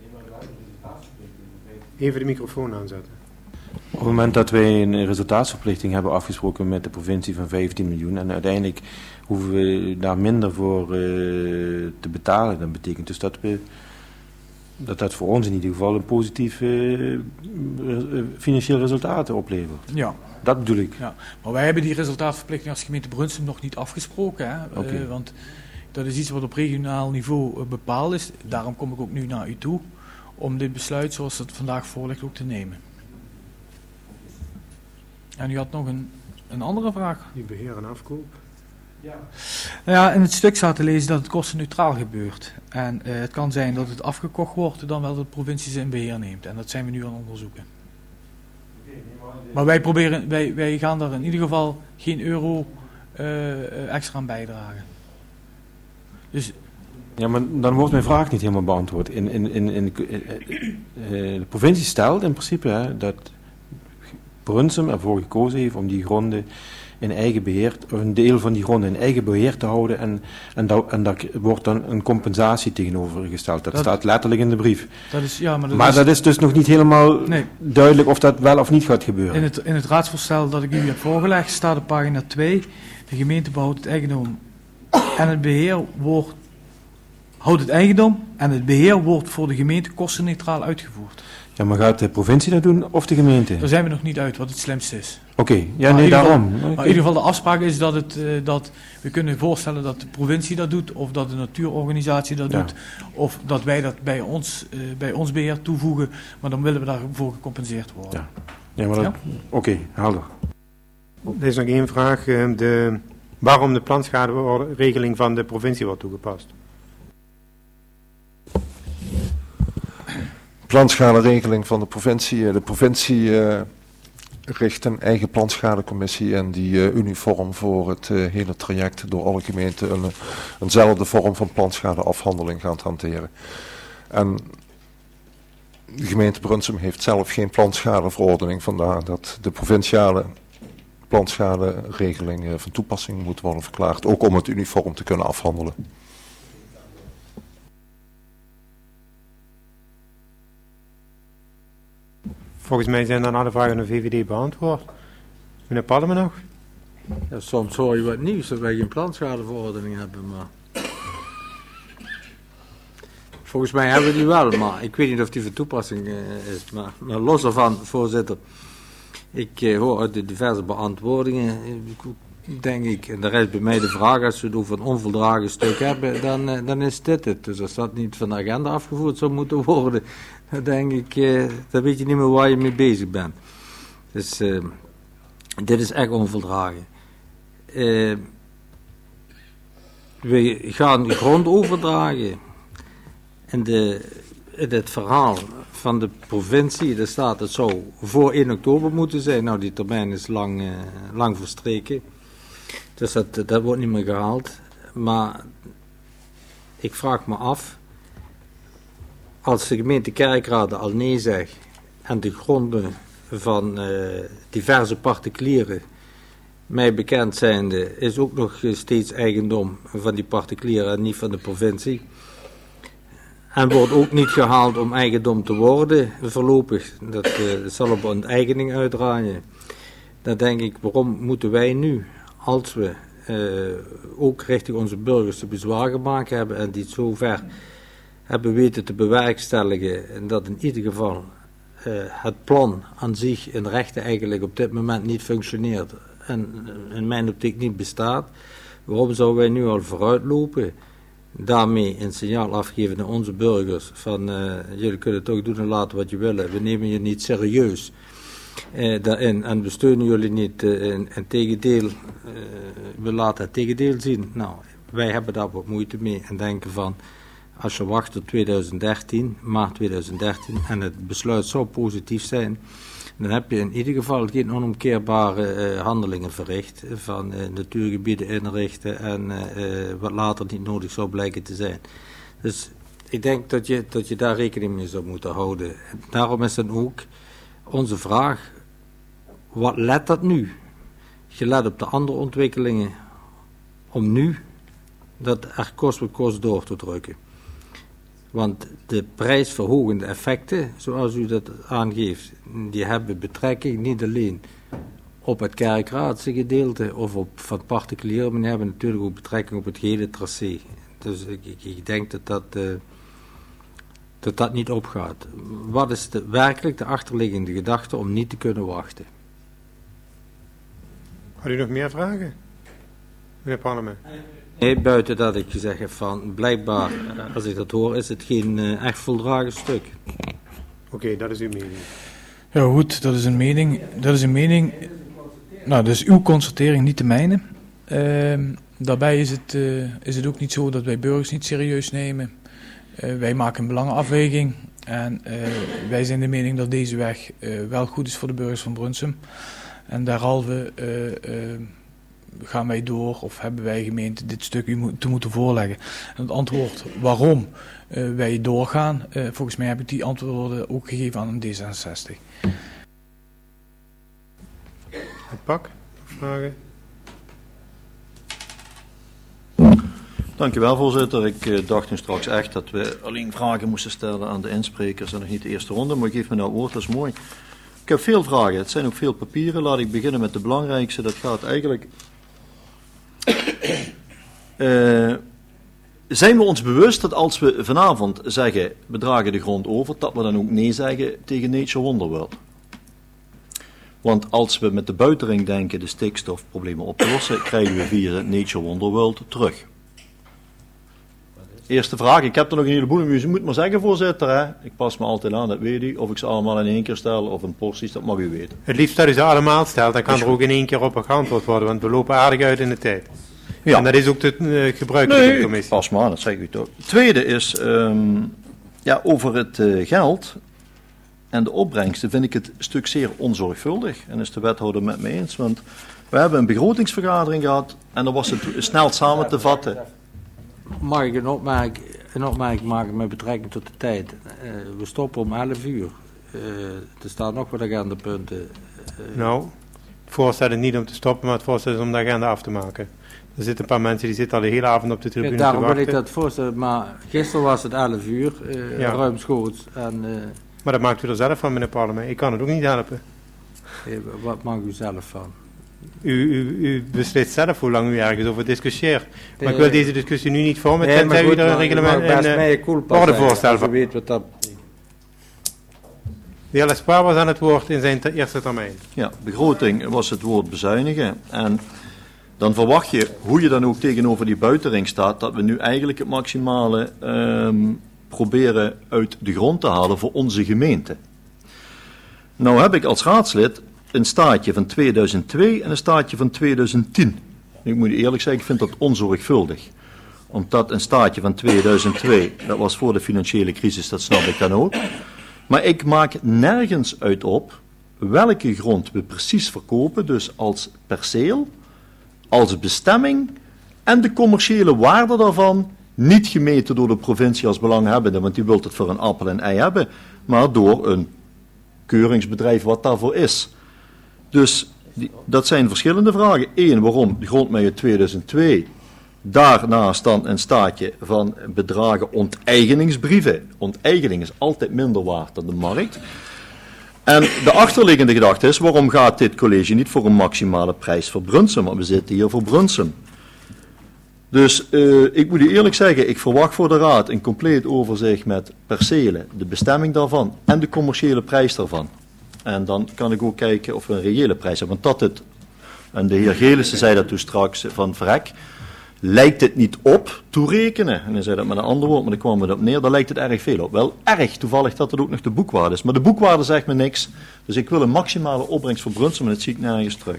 Even de microfoon aanzetten. Op het moment dat wij een resultaatsverplichting hebben afgesproken met de provincie van 15 miljoen en uiteindelijk hoeven we daar minder voor te betalen, dan betekent dus dat we dat voor ons in ieder geval een positief financieel resultaat oplevert. Ja. Dat bedoel ik. Ja. Maar wij hebben die resultaatverplichting als gemeente Brunsum nog niet afgesproken. Hè? Okay. Want dat is iets wat op regionaal niveau bepaald is. Daarom kom ik ook nu naar u toe om dit besluit zoals het vandaag voorligt ook te nemen. En u had nog een andere vraag. Die beheer en afkoop. Ja, in het stuk staat te lezen dat het kostenneutraal gebeurt. En het kan zijn dat het afgekocht wordt dan wel dat de provincie ze in beheer neemt. En dat zijn we nu aan het onderzoeken. Maar wij gaan daar in ieder geval geen euro extra aan bijdragen. Dus... Ja, maar dan wordt mijn vraag niet helemaal beantwoord. De provincie stelt in principe dat Brunsum ervoor gekozen heeft om die gronden in eigen beheer, of een deel van die gronden in eigen beheer te houden en daar wordt dan een compensatie tegenover gesteld. Dat staat letterlijk in de brief. Dat is, ja, maar dat is dus nog niet helemaal duidelijk of dat wel of niet gaat gebeuren. In het raadsvoorstel dat ik u heb voorgelegd staat op pagina 2, de gemeente behoudt het eigendom en het beheer houdt het eigendom en het beheer wordt voor de gemeente kostenneutraal uitgevoerd. Ja, maar gaat de provincie dat doen of de gemeente? Daar zijn we nog niet uit wat het slimste is. Oké, ja, nee, daarom. Maar in ieder geval de afspraak is dat we kunnen voorstellen dat de provincie dat doet, of dat de natuurorganisatie dat doet, of dat wij dat bij ons beheer toevoegen, maar dan willen we daarvoor gecompenseerd worden. Ja, maar oké, helder. Er is nog één vraag. Waarom de planschaderegeling van de provincie wordt toegepast? Planschaderegeling van de provincie. De provincie richt een eigen planschadecommissie en die uniform voor het hele traject door alle gemeenten eenzelfde vorm van planschadeafhandeling gaat hanteren. En de gemeente Brunsum heeft zelf geen planschadeverordening, vandaar dat de provinciale planschaderegeling van toepassing moet worden verklaard, ook om het uniform te kunnen afhandelen. Volgens mij zijn dan alle vragen aan de VVD beantwoord. Meneer Palmen nog? Ja, soms hoor je wat nieuws dat wij geen planschadeverordening hebben, maar... Volgens mij hebben we die wel, maar ik weet niet of die van toepassing is. Maar los daarvan, voorzitter, ik hoor uit de diverse beantwoordingen, denk ik, en daar is bij mij de vraag, als we het over een onvoldragen stuk hebben, dan is dit het. Dus als dat niet van de agenda afgevoerd zou moeten worden, dan denk ik, dan weet je niet meer waar je mee bezig bent. Dus dit is echt onvoldragen. We gaan grond overdragen. In het verhaal van de provincie, daar staat het zou voor 1 oktober moeten zijn. Nou, die termijn is lang verstreken. Dus dat wordt niet meer gehaald. Maar ik vraag me af, als de gemeente Kerkrade al nee zegt en de gronden van diverse particulieren, mij bekend zijnde, is ook nog steeds eigendom van die particulieren en niet van de provincie. En wordt ook niet gehaald om eigendom te worden, voorlopig. Dat zal op onteigening uitdraaien. Dan denk ik, waarom moeten wij nu, als we ook richting onze burgers te bezwaar gemaakt hebben en die het zover hebben weten te bewerkstelligen, en dat in ieder geval het plan aan zich in rechten eigenlijk op dit moment niet functioneert en in mijn optiek niet bestaat, waarom zouden wij nu al vooruitlopen? Daarmee een signaal afgeven naar onze burgers van jullie kunnen toch doen en laten wat je willen. We nemen je niet serieus daarin en we steunen jullie niet. En tegendeel, we laten het tegendeel zien. Nou, wij hebben daar wat moeite mee en denken van als je wacht tot 2013, maart 2013 en het besluit zou positief zijn, dan heb je in ieder geval geen onomkeerbare handelingen verricht van natuurgebieden inrichten en wat later niet nodig zou blijken te zijn. Dus ik denk dat je daar rekening mee zou moeten houden. En daarom is dan ook onze vraag, wat let dat nu? Gelet op de andere ontwikkelingen, om nu dat er kost wat kost door te drukken. Want de prijsverhogende effecten, zoals u dat aangeeft, die hebben betrekking niet alleen op het kerkraadse gedeelte of op van particulieren, maar die hebben natuurlijk ook betrekking op het hele tracé. Dus ik denk dat dat niet opgaat. Wat is werkelijk de achterliggende gedachte om niet te kunnen wachten? Had u nog meer vragen? Meneer Parlement. Nee, buiten dat ik gezegd heb van, blijkbaar, als ik dat hoor, is het geen echt voldragen stuk. Oké, dat is uw mening. Ja goed, dat is een mening. Nou, dat is uw constatering, niet de mijne. Daarbij is het ook niet zo dat wij burgers niet serieus nemen. Wij maken een belangenafweging en wij zijn de mening dat deze weg wel goed is voor de burgers van Brunsum. En derhalve gaan wij door, of hebben wij gemeente dit stuk u te moeten voorleggen. En het antwoord waarom wij doorgaan, volgens mij heb ik die antwoorden ook gegeven aan een D66. Het pak, vragen? Dank u wel, voorzitter. Ik dacht nu straks echt dat we alleen vragen moesten stellen aan de insprekers en nog niet de eerste ronde, maar geef me nou het woord, dat is mooi. Ik heb veel vragen, het zijn ook veel papieren. Laat ik beginnen met de belangrijkste, dat gaat eigenlijk... zijn we ons bewust dat als we vanavond zeggen, we dragen de grond over, dat we dan ook nee zeggen tegen Nature Wonderworld? Want als we met de buitenring denken de stikstofproblemen op te lossen, krijgen we via Nature Wonderworld terug. Eerste vraag, ik heb er nog een heleboel, u moet maar zeggen, voorzitter, hè? Ik pas me altijd aan, dat weet u, of ik ze allemaal in één keer stel of in porties, dat mag u weten. Het liefst dat u ze allemaal stelt, dan kan er ook in één keer op geantwoord worden, want we lopen aardig uit in de tijd. Ja. En dat is ook de gebruikelijke commissie. Pas maar aan, dat zeg u toch. Het tweede is, over het geld en de opbrengsten vind ik het stuk zeer onzorgvuldig. En is de wethouder met me eens, want we hebben een begrotingsvergadering gehad en dan was het snel samen te vatten. Mag ik een opmerking maken met betrekking tot de tijd? We stoppen om 11 uur. Er staan nog wat agendapunten. Nou, het voorstel is niet om te stoppen, maar het voorstel is om de agenda af te maken. Er zitten een paar mensen die zitten al de hele avond op de tribune te wachten. Daarom wil ik dat voorstellen, maar gisteren was het 11 uur, ruimschoots. Maar dat maakt u er zelf van, meneer Parlement. Ik kan het ook niet helpen. Wat maakt u zelf van? U beslist zelf hoe lang u ergens over discussieert. Maar ik wil deze discussie nu niet vormen, tenzij u er een reglement en ordevoorstel van. De heer Lespoir was aan het woord in zijn eerste termijn. Ja, begroting was het woord bezuinigen. En dan verwacht je, hoe je dan ook tegenover die buitenring staat, dat we nu eigenlijk het maximale proberen uit de grond te halen voor onze gemeente. Nou heb ik als raadslid een staatje van 2002 en een staatje van 2010. Ik moet eerlijk zeggen, ik vind dat onzorgvuldig. Omdat een staatje van 2002, dat was voor de financiële crisis, dat snap ik dan ook. Maar ik maak nergens uit op welke grond we precies verkopen, dus als perceel, als bestemming en de commerciële waarde daarvan, niet gemeten door de provincie als belanghebbende, want die wil het voor een appel en ei hebben, maar door een keuringsbedrijf wat daarvoor is. Dus dat zijn verschillende vragen. Eén, waarom de grond uit 2002, daarnaast dan een staatje van bedragen onteigeningsbrieven. Onteigening is altijd minder waard dan de markt. En de achterliggende gedachte is, waarom gaat dit college niet voor een maximale prijs voor Brunsum? Want we zitten hier voor Brunsum. Dus ik moet u eerlijk zeggen, ik verwacht voor de raad een compleet overzicht met percelen, de bestemming daarvan en de commerciële prijs daarvan. En dan kan ik ook kijken of we een reële prijs hebben. Want dat het, en de heer Gelissen zei dat toen straks van Vrek, lijkt het niet op toerekenen. En hij zei dat met een ander woord, maar dan kwam het op neer, daar lijkt het erg veel op. Wel erg toevallig dat het ook nog de boekwaarde is. Maar de boekwaarde zegt me niks. Dus ik wil een maximale opbrengst voor Brunsum en dat zie ik nergens terug.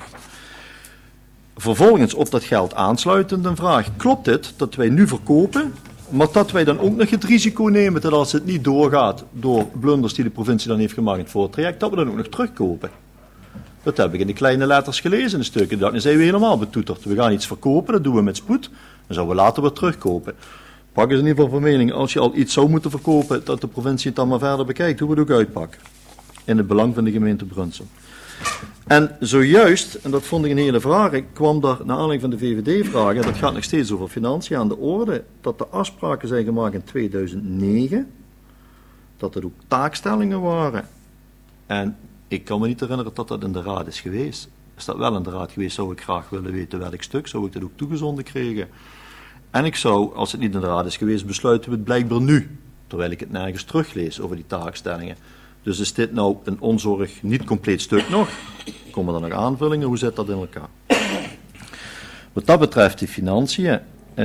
Vervolgens op dat geld aansluitend een vraag. Klopt het dat wij nu verkopen, maar dat wij dan ook nog het risico nemen dat als het niet doorgaat door blunders die de provincie dan heeft gemaakt in het voortraject, dat we dan ook nog terugkopen? Dat heb ik in de kleine letters gelezen in de stukken. Dan zijn we helemaal betoeterd. We gaan iets verkopen, dat doen we met spoed. Dan zouden we later weer terugkopen. Pak eens in ieder geval van mening, als je al iets zou moeten verkopen, dat de provincie het dan maar verder bekijkt, hoe we het ook uitpakken. In het belang van de gemeente Brunsum. En zojuist, en dat vond ik een hele vraag, ik kwam daar naar aanleiding van de VVD-vragen, en dat gaat nog steeds over financiën aan de orde, dat de afspraken zijn gemaakt in 2009, dat er ook taakstellingen waren. En ik kan me niet herinneren dat dat in de raad is geweest. Is dat wel in de raad geweest, zou ik graag willen weten welk stuk, zou ik dat ook toegezonden kregen. En ik zou, als het niet in de raad is geweest, besluiten we het blijkbaar nu. terwijl ik het nergens teruglees over die taakstellingen. Dus is dit nou een onzorg, niet compleet stuk nog? Komen er nog aanvullingen? Hoe zit dat in elkaar? Wat dat betreft die financiën,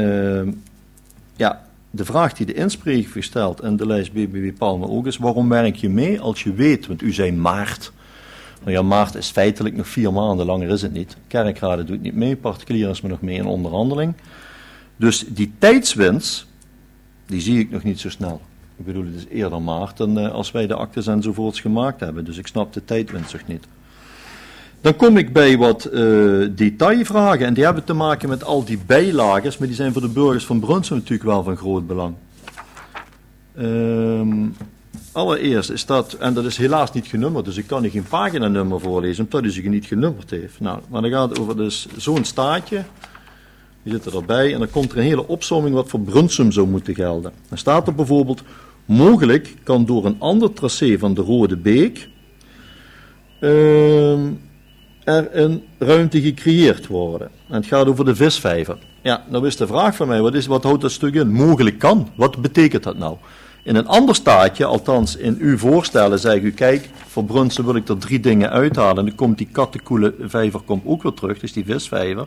de vraag die de inspreker gesteld en de lijst BBW Palme ook is, waarom werk je mee als je weet, want u zei maart. Nou ja, maart is feitelijk nog 4 maanden, langer is het niet. Kerkraden doet niet mee, particulier is me nog mee in onderhandeling. Dus die tijdswinst, die zie ik nog niet zo snel. Ik bedoel, het is eerder maart dan als wij de actes enzovoorts gemaakt hebben. Dus ik snap de tijdwinst nog niet. Dan kom ik bij wat detailvragen. En die hebben te maken met al die bijlagers. Maar die zijn voor de burgers van Brunsum natuurlijk wel van groot belang. Allereerst is dat, en dat is helaas niet genummerd. Dus ik kan niet geen paginanummer voorlezen, omdat hij zich niet genummerd heeft. Nou, maar dan gaat het over dus zo'n staatje. Die zit erbij. En dan komt er een hele opsomming wat voor Brunsum zou moeten gelden. Dan staat er bijvoorbeeld, mogelijk kan door een ander tracé van de Rode Beek er een ruimte gecreëerd worden. En het gaat over de visvijver. Ja, nou is de vraag van mij, wat houdt dat stuk in? Mogelijk kan. Wat betekent dat nou? In een ander staatje, althans in uw voorstellen, zeg u, kijk, voor Brunsum wil ik er 3 dingen uithalen. En dan komt die kattenkoelenvijver ook weer terug, dus die visvijver.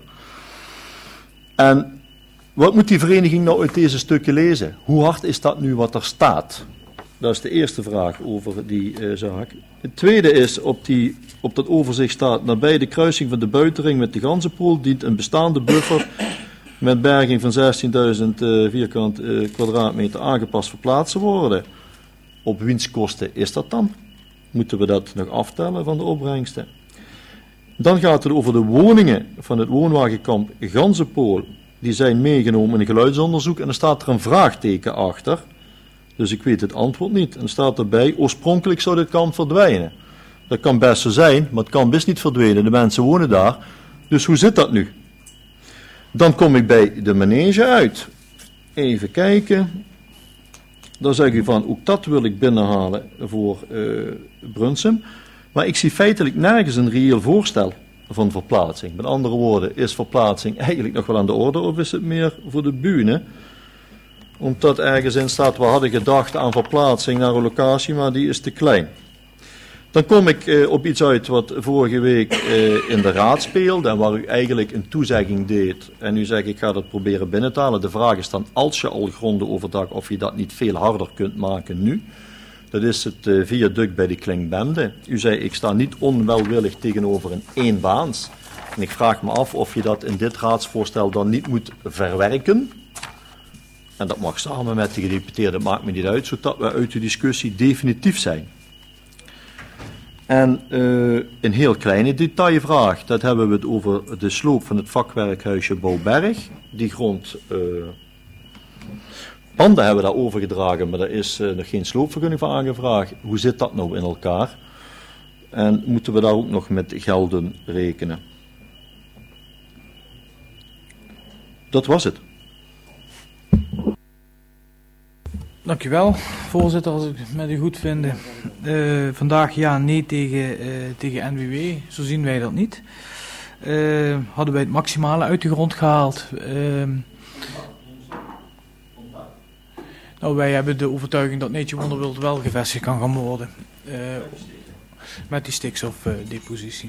En wat moet die vereniging nou uit deze stukken lezen? Hoe hard is dat nu wat er staat? Dat is de eerste vraag over die zaak. Het tweede is, op dat overzicht staat, nabij de kruising van de buitenring met de Ganzenpoel dient een bestaande buffer met berging van 16.000 kwadraatmeter aangepast verplaatst te worden. Op wiens kosten is dat dan? Moeten we dat nog aftellen van de opbrengsten? Dan gaat het over de woningen van het woonwagenkamp Ganzenpoel. Die zijn meegenomen in een geluidsonderzoek en er staat er een vraagteken achter. Dus ik weet het antwoord niet. En er staat erbij, oorspronkelijk zou dit kamp verdwijnen. Dat kan best zo zijn, maar het kan best niet verdwijnen. De mensen wonen daar. Dus hoe zit dat nu? Dan kom ik bij de manege uit. Even kijken. Dan zeg u van, ook dat wil ik binnenhalen voor Brunsum. Maar ik zie feitelijk nergens een reëel voorstel van verplaatsing. Met andere woorden, is verplaatsing eigenlijk nog wel aan de orde of is het meer voor de bühne? Omdat ergens in staat, we hadden gedacht aan verplaatsing naar een locatie, maar die is te klein. Dan kom ik op iets uit wat vorige week in de raad speelde en waar u eigenlijk een toezegging deed. En u zegt, ik ga dat proberen binnen te halen. De vraag is dan, als je al gronden overdag, of je dat niet veel harder kunt maken nu. Dat is het viaduct bij de Klinkbende. U zei, ik sta niet onwelwillig tegenover een eenbaans. En ik vraag me af of je dat in dit raadsvoorstel dan niet moet verwerken. En dat mag samen met de gedeputeerde, dat maakt me niet uit, zodat we uit de discussie definitief zijn. En een heel kleine detailvraag, dat hebben we het over de sloop van het vakwerkhuisje Bouwberg. Die grond, panden hebben we daar overgedragen, maar daar is nog geen sloopvergunning voor aangevraagd. Hoe zit dat nou in elkaar? En moeten we daar ook nog met gelden rekenen? Dat was het. Dankjewel, voorzitter, als ik het met u goed vind. Vandaag ja, nee tegen NWW, zo zien wij dat niet. Hadden wij het maximale uit de grond gehaald. Nou, wij hebben de overtuiging dat Neetje Wonderwild wel gevestigd kan gaan worden. Met die stikstofdepositie.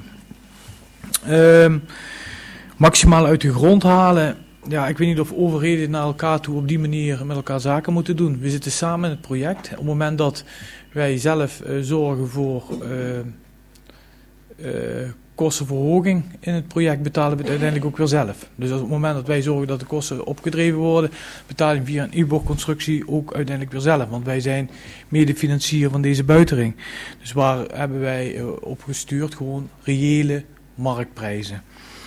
Maximaal uit de grond halen. Ja, ik weet niet of overheden naar elkaar toe op die manier met elkaar zaken moeten doen. We zitten samen in het project. Op het moment dat wij zelf zorgen voor kostenverhoging in het project, betalen we het uiteindelijk ook weer zelf. Dus op het moment dat wij zorgen dat de kosten opgedreven worden, betalen we via een IBOR-constructie ook uiteindelijk weer zelf. Want wij zijn medefinancier van deze buitenring. Dus waar hebben wij op gestuurd? Gewoon reële marktprijzen.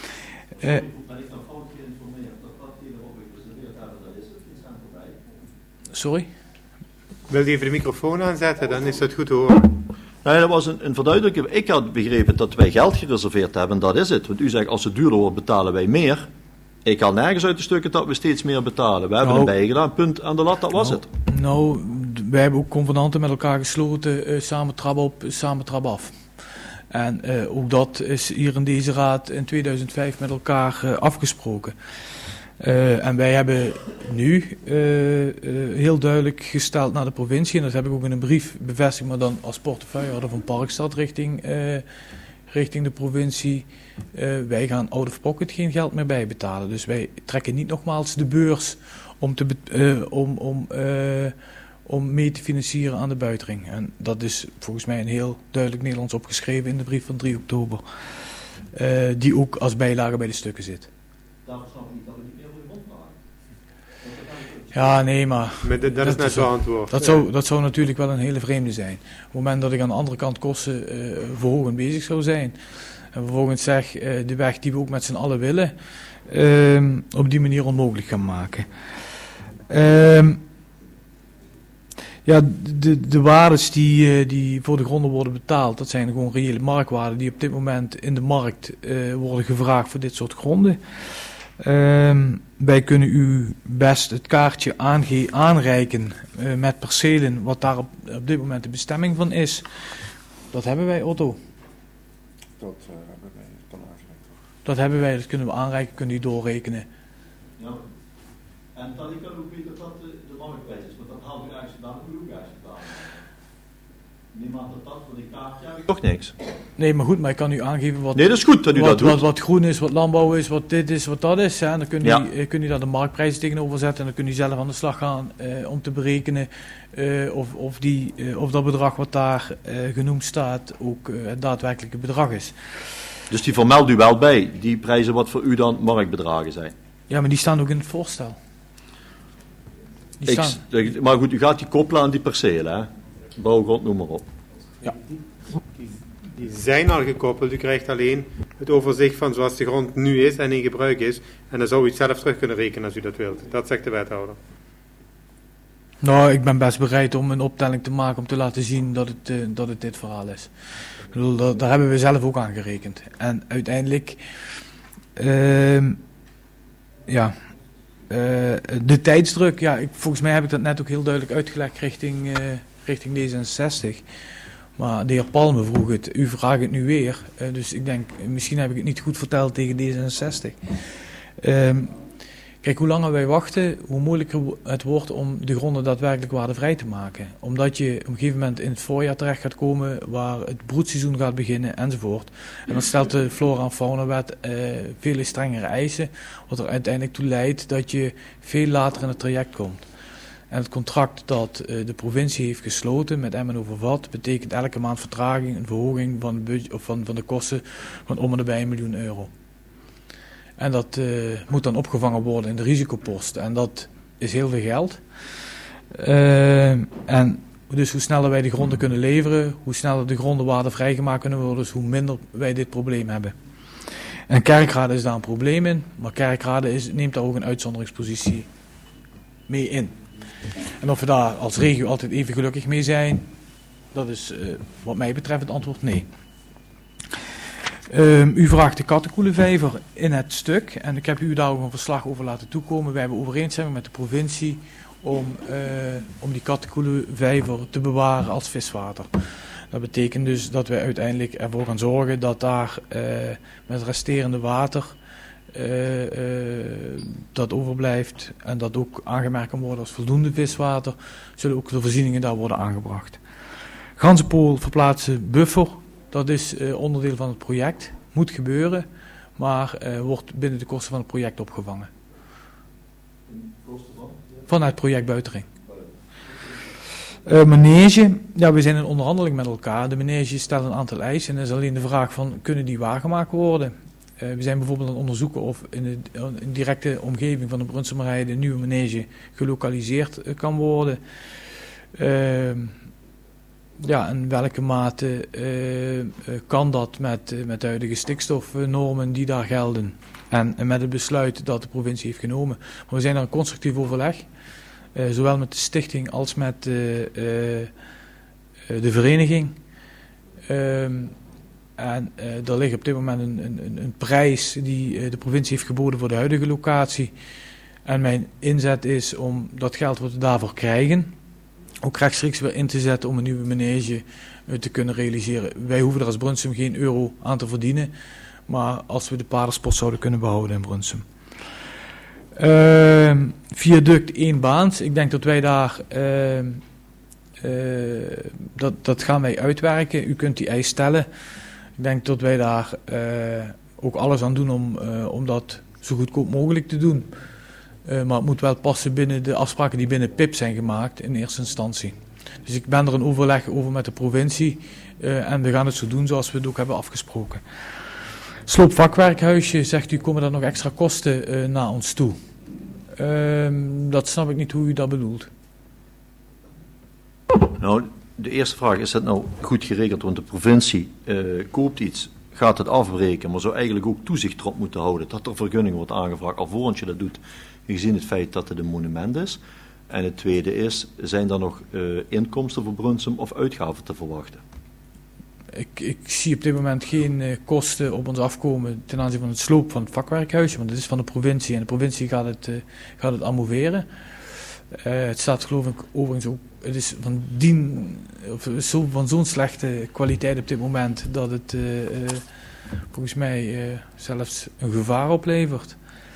Sorry? Wil je even de microfoon aanzetten, dan is dat goed te horen. Nee, dat was een verduidelijking. Ik had begrepen dat wij geld gereserveerd hebben, dat is het. Want u zegt, als het duurder wordt, betalen wij meer. Ik haal nergens uit de stukken dat we steeds meer betalen. We hebben een bijgedaan, punt aan de lat, dat was het. Nou, wij hebben ook convenanten met elkaar gesloten, samen trap op, samen trap af. En ook dat is hier in deze raad in 2005 met elkaar afgesproken. En wij hebben nu heel duidelijk gesteld naar de provincie, en dat heb ik ook in een brief bevestigd, maar dan als portefeuillehouder van Parkstad richting de provincie. Wij gaan out of pocket geen geld meer bijbetalen. Dus wij trekken niet nogmaals de beurs om mee te financieren aan de buitering. En dat is volgens mij een heel duidelijk Nederlands opgeschreven in de brief van 3 oktober. Die ook als bijlage bij de stukken zit. Daarom snap ik niet dat we niet meer voor de grond vragen. Ja, nee, maar dat is net zo'n antwoord. Dat zou natuurlijk wel een hele vreemde zijn. Op het moment dat ik aan de andere kant kosten verhogend bezig zou zijn. En vervolgens zeg, de weg die we ook met z'n allen willen, op die manier onmogelijk gaan maken. Ja, de waardes die voor de gronden worden betaald, dat zijn gewoon reële marktwaarden die op dit moment in de markt worden gevraagd voor dit soort gronden. Wij kunnen u best het kaartje aanreiken met percelen, wat daar op dit moment de bestemming van is. Dat hebben wij, Otto. Dat hebben wij dan aangereikt. Dat hebben wij, dat kunnen we aanreiken, kunnen u doorrekenen. Ja. En dan kan ook weten dat de marktprijs is, want dat haalt u eigenlijk dan ook eigenlijk betalen. Niemand dat voor die kaartje heb ik toch niks. Nee, maar goed, maar ik kan u aangeven wat... Nee, dat is goed dat u dat doet. Wat groen is, wat landbouw is, wat dit is, wat dat is. Hè. En dan kun je daar de marktprijs tegenover zetten en dan kun je zelf aan de slag gaan om te berekenen of dat bedrag wat daar genoemd staat ook het daadwerkelijke bedrag is. Dus die vermeldt u wel bij, die prijzen wat voor u dan marktbedragen zijn? Ja, maar die staan ook in het voorstel. Maar goed, u gaat die koppelen aan die percelen, hè? Bouwgrond, noem maar op. Ja. Die zijn al gekoppeld. U krijgt alleen het overzicht van zoals de grond nu is en in gebruik is. En dan zou u het zelf terug kunnen rekenen als u dat wilt. Dat zegt de wethouder. Nou, ik ben best bereid om een optelling te maken om te laten zien dat het dit verhaal is. Ik bedoel, daar hebben we zelf ook aan gerekend. En uiteindelijk, de tijdsdruk, ja, volgens mij heb ik dat net ook heel duidelijk uitgelegd richting D66. Maar de heer Palme vroeg het, u vraagt het nu weer. Dus ik denk, misschien heb ik het niet goed verteld tegen D66. Kijk, hoe langer wij wachten, hoe moeilijker het wordt om de gronden daadwerkelijk waardevrij te maken. Omdat je op een gegeven moment in het voorjaar terecht gaat komen waar het broedseizoen gaat beginnen enzovoort. En dan stelt de Flora- en Faunawet veel strengere eisen, wat er uiteindelijk toe leidt dat je veel later in het traject komt. En het contract dat de provincie heeft gesloten met Emmen Overvat betekent elke maand vertraging, een verhoging van de kosten van om en nabij €1 miljoen. En dat moet dan opgevangen worden in de risicopost. En dat is heel veel geld. En dus hoe sneller wij de gronden kunnen leveren, hoe sneller de gronden waardevrij gemaakt kunnen worden, dus hoe minder wij dit probleem hebben. En Kerkrade is daar een probleem in, maar Kerkrade neemt daar ook een uitzonderingspositie mee in. En of we daar als regio altijd even gelukkig mee zijn, dat is wat mij betreft het antwoord nee. U vraagt de Kattenkoelenvijver in het stuk en ik heb u daar ook een verslag over laten toekomen. Wij hebben overeenstemming met de provincie om die Kattenkoelenvijver te bewaren als viswater. Dat betekent dus dat wij uiteindelijk ervoor gaan zorgen dat daar met het resterende water dat overblijft en dat ook aangemerkt kan worden als voldoende viswater, zullen ook de voorzieningen daar worden aangebracht. Ganzenpool verplaatsen buffer. Dat is onderdeel van het project, moet gebeuren, maar wordt binnen de kosten van het project opgevangen. Vanuit het project Buitering. Manege, ja, we zijn in onderhandeling met elkaar. De manege stelt een aantal eisen en is alleen de vraag van, kunnen die waargemaakt worden? We zijn bijvoorbeeld aan het onderzoeken of in de directe omgeving van de Brunsumerij de nieuwe manege gelokaliseerd kan worden. Ja, in welke mate kan dat met de huidige stikstofnormen die daar gelden en met het besluit dat de provincie heeft genomen. Maar we zijn daar in constructief overleg, zowel met de stichting als met de vereniging. En er ligt op dit moment een prijs die de provincie heeft geboden voor de huidige locatie. En mijn inzet is om dat geld wat we daarvoor krijgen ook rechtstreeks weer in te zetten om een nieuwe manege te kunnen realiseren. Wij hoeven er als Brunsum geen euro aan te verdienen, maar als we de paardensport zouden kunnen behouden in Brunsum. Viaduct 1 baans. Ik denk dat wij daar... dat gaan wij uitwerken. U kunt die eis stellen. Ik denk dat wij daar ook alles aan doen om dat zo goedkoop mogelijk te doen. Maar het moet wel passen binnen de afspraken die binnen PIP zijn gemaakt in eerste instantie. Dus ik ben er een overleg over met de provincie en we gaan het zo doen zoals we het ook hebben afgesproken. Sloopvakwerkhuisje, zegt u, komen er nog extra kosten naar ons toe? Dat snap ik niet hoe u dat bedoelt. Nou, de eerste vraag, is dat nou goed geregeld? Want de provincie koopt iets, gaat het afbreken, maar zou eigenlijk ook toezicht erop moeten houden dat er vergunning wordt aangevraagd alvorens je dat doet, gezien het feit dat het een monument is. En het tweede is, zijn er nog inkomsten voor Brunsum of uitgaven te verwachten? Ik zie op dit moment geen kosten op ons afkomen ten aanzien van het sloop van het vakwerkhuisje, want het is van de provincie en de provincie gaat het ammoveren. Het staat geloof ik overigens ook, het is van zo'n slechte kwaliteit op dit moment dat het volgens mij zelfs een gevaar oplevert.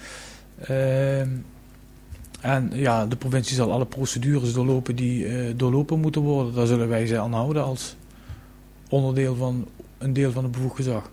En ja, de provincie zal alle procedures doorlopen die doorlopen moeten worden. Daar zullen wij ze aan houden als onderdeel van een deel van het bevoegd gezag.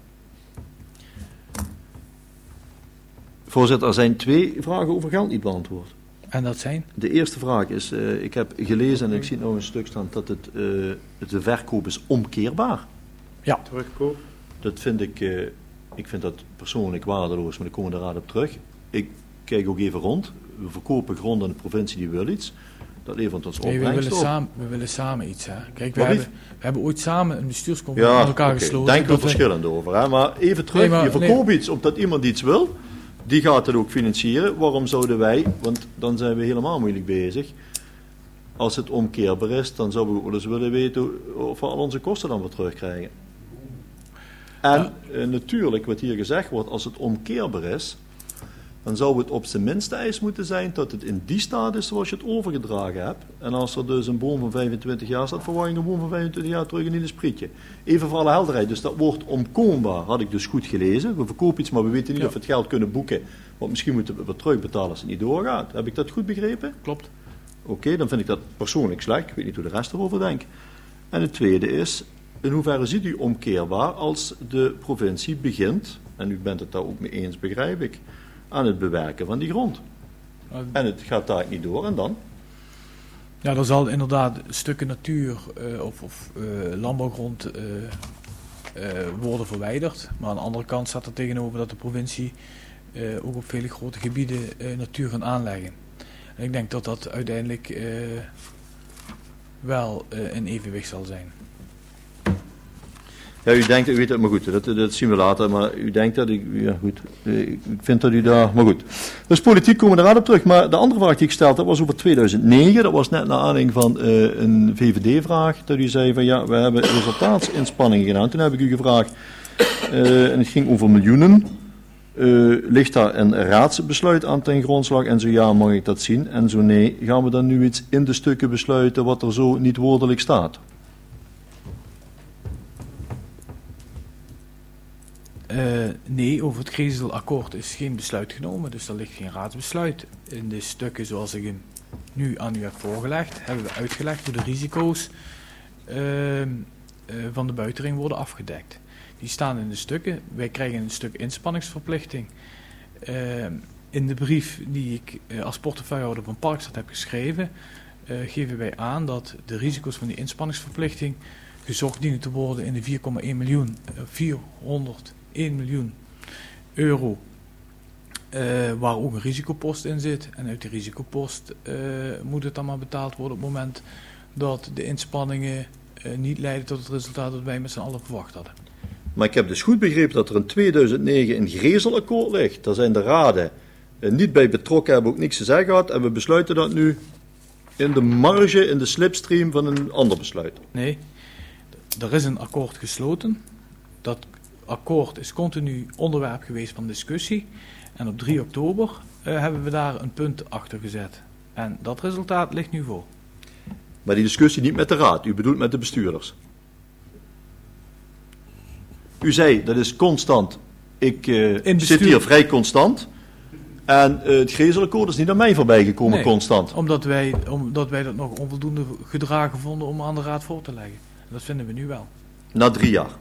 Voorzitter, er zijn 2 vragen over geld niet beantwoord. En dat zijn? De eerste vraag is, ik heb gelezen en ik zie nog een stuk staan dat de verkoop is omkeerbaar. Ja. Terugkoop. Dat vind ik vind dat persoonlijk waardeloos, maar daar komen we de raad op terug. Ik kijk ook even rond. We verkopen grond aan de provincie, die wil iets. Dat levert ons opbrengst op. We willen samen iets. Hè. Kijk, we hebben ooit samen een bestuursconferentie met elkaar gesloten. Denk er verschillend over. Hè? Maar even terug, je verkoopt iets omdat iemand iets wil. Die gaat het ook financieren. Waarom zouden wij, want dan zijn we helemaal moeilijk bezig. Als het omkeerbaar is, dan zouden we ook wel eens willen weten of we al onze kosten dan weer terugkrijgen. En natuurlijk, wat hier gezegd wordt, als het omkeerbaar is, dan zou het op zijn minste eis moeten zijn dat het in die staat is zoals je het overgedragen hebt. En als er dus een boom van 25 jaar staat, verwacht ik een boom van 25 jaar terug in een sprietje. Even voor alle helderheid, dus dat woord omkoombaar had ik dus goed gelezen. We verkopen iets, maar we weten niet of we het geld kunnen boeken. Want misschien moeten we het weer terugbetalen als het niet doorgaat. Heb ik dat goed begrepen? Klopt. Oké, dan vind ik dat persoonlijk slecht. Ik weet niet hoe de rest erover denkt. En het tweede is, in hoeverre ziet u omkeerbaar als de provincie begint, en u bent het daar ook mee eens, begrijp ik, aan het bewerken van die grond. En het gaat daar niet door, en dan? Ja, er zal inderdaad stukken natuur of landbouwgrond worden verwijderd. Maar aan de andere kant staat er tegenover dat de provincie ook op vele grote gebieden natuur gaat aanleggen. En ik denk dat dat uiteindelijk wel in evenwicht zal zijn. Ja, u denkt, u weet het, maar goed, dat zien we later, maar u denkt dat ja goed, ik vind dat u daar, maar goed. Dus politiek komen we eruit op terug, maar de andere vraag die ik stelde, dat was over 2009, dat was net naar aanleiding van een VVD-vraag, dat u zei van ja, we hebben resultaatinspanningen gedaan. Toen heb ik u gevraagd, en het ging over miljoenen, ligt daar een raadsbesluit aan ten grondslag, en zo ja, mag ik dat zien, en zo nee, gaan we dan nu iets in de stukken besluiten wat er zo niet woordelijk staat? Nee, over het Griezelakkoord is geen besluit genomen, dus er ligt geen raadsbesluit. In de stukken zoals ik hem nu aan u heb voorgelegd, hebben we uitgelegd hoe de risico's van de buitenring worden afgedekt. Die staan in de stukken. Wij krijgen een stuk inspanningsverplichting. In de brief die ik als portefeuillehouder van Parkstad heb geschreven, geven wij aan dat de risico's van die inspanningsverplichting gezocht dienen te worden in de 4,1 miljoen, 401 miljoen euro, waar ook een risicopost in zit. En uit die risicopost moet het dan maar betaald worden op het moment dat de inspanningen niet leiden tot het resultaat dat wij met z'n allen verwacht hadden. Maar ik heb dus goed begrepen dat er in 2009 een Griezelakkoord ligt. Daar zijn de raden niet bij betrokken, hebben ook niks te zeggen gehad. En we besluiten dat nu in de marge, in de slipstream van een ander besluit. Nee, er is een akkoord gesloten. Dat akkoord is continu onderwerp geweest van discussie. En op 3 oktober hebben we daar een punt achter gezet. En dat resultaat ligt nu voor. Maar die discussie niet met de raad, u bedoelt met de bestuurders? U zei, dat is constant. Ik zit hier vrij constant. En het Grezelakkoord is niet aan mij voorbij gekomen, Nee, constant. Omdat wij dat nog onvoldoende gedragen vonden om aan de raad voor te leggen. Dat vinden we nu wel. Na 3 jaar.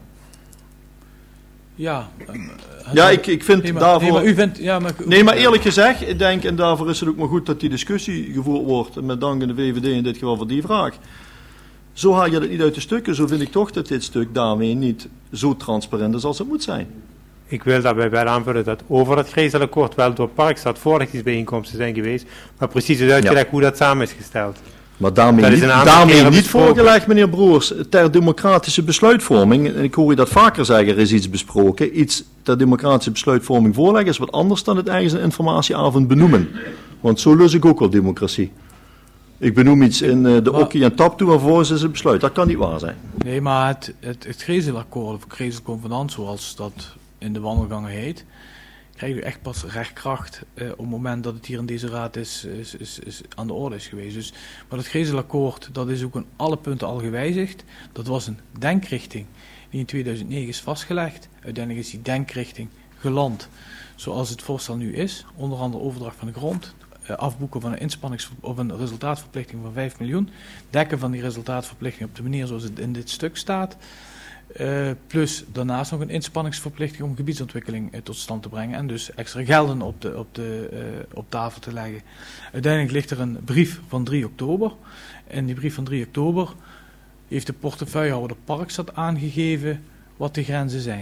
Ja, Ja, ik vind daarvoor... Nee, maar u vindt... Ja, maar, Nee, maar eerlijk gezegd, ik denk, en daarvoor is het ook maar goed dat die discussie gevoerd wordt, met dank aan de VVD in dit geval voor die vraag. Zo haal je dat niet uit de stukken, zo vind ik toch dat dit stuk daarmee niet zo transparant is als het moet zijn. Ik wil daarbij wel aanvullen dat over het Grezelakkoord wel door Parkstad voorlichtingsbijeenkomsten zijn geweest, maar precies is uitgelegd hoe dat samen is gesteld. Maar daarmee niet voorgelegd, meneer Broers, ter democratische besluitvorming. En ik hoor u dat vaker zeggen, er is iets besproken. Iets ter democratische besluitvorming voorleggen is wat anders dan het ergens een informatieavond benoemen. Want zo lus ik ook wel democratie. Ik benoem iets in de okkie en tap toe en vervolgens is het besluit. Dat kan niet waar zijn. Nee, maar het Grezelakkoord, of Grezelconvenant, zoals dat in de wandelgangen heet, krijgt u echt pas rechtkracht op het moment dat het hier in deze raad is aan de orde is geweest. Dus, maar het Grezelakkoord, dat is ook in alle punten al gewijzigd. Dat was een denkrichting die in 2009 is vastgelegd. Uiteindelijk is die denkrichting geland zoals het voorstel nu is. Onder andere overdracht van de grond, afboeken van een resultaatverplichting van 5 miljoen. Dekken van die resultaatverplichting op de manier zoals het in dit stuk staat. Plus daarnaast nog een inspanningsverplichting om gebiedsontwikkeling tot stand te brengen en dus extra gelden op tafel te leggen. Uiteindelijk ligt er een brief van 3 oktober. En die brief van 3 oktober heeft de portefeuillehouder Parkstad aangegeven wat de grenzen zijn.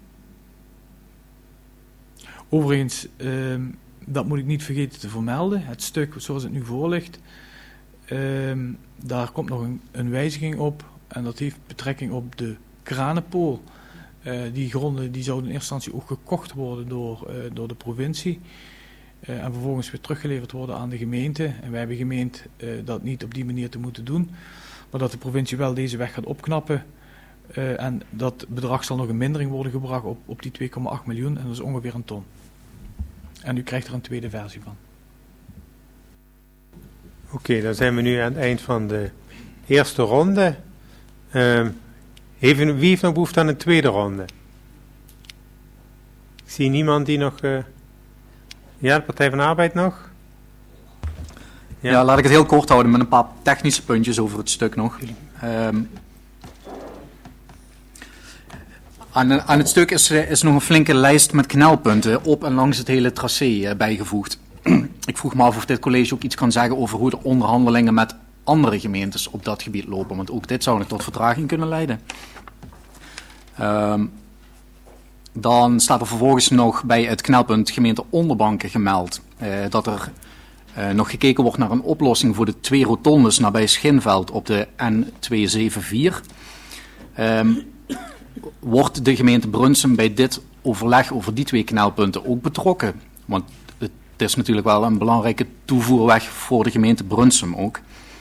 Overigens, dat moet ik niet vergeten te vermelden, het stuk zoals het nu voor ligt, daar komt nog een wijziging op en dat heeft betrekking op de Kranenpool. Die gronden die zouden in eerste instantie ook gekocht worden door de provincie. En vervolgens weer teruggeleverd worden aan de gemeente. En wij hebben gemeend dat niet op die manier te moeten doen. Maar dat de provincie wel deze weg gaat opknappen. En dat bedrag zal nog in mindering worden gebracht op die 2,8 miljoen. En dat is ongeveer 1 ton. En u krijgt er een tweede versie van. Oké, dan zijn we nu aan het eind van de eerste ronde. Wie heeft nog behoefte aan een tweede ronde? Ik zie niemand die nog... Ja, de Partij van de Arbeid nog? Ja, laat ik het heel kort houden met een paar technische puntjes over het stuk nog. Aan het stuk is nog een flinke lijst met knelpunten op en langs het hele tracé bijgevoegd. Ik vroeg me af of dit college ook iets kan zeggen over hoe de onderhandelingen met andere gemeentes op dat gebied lopen, want ook dit zou nog tot vertraging kunnen leiden. Dan staat er vervolgens nog bij het knelpunt gemeente Onderbanken gemeld dat er nog gekeken wordt naar een oplossing voor de 2 rotondes nabij Schinveld op de N274. Wordt de gemeente Brunsum bij dit overleg over die 2 knelpunten ook betrokken? Want het is natuurlijk wel een belangrijke toevoerweg voor de gemeente Brunsum ook.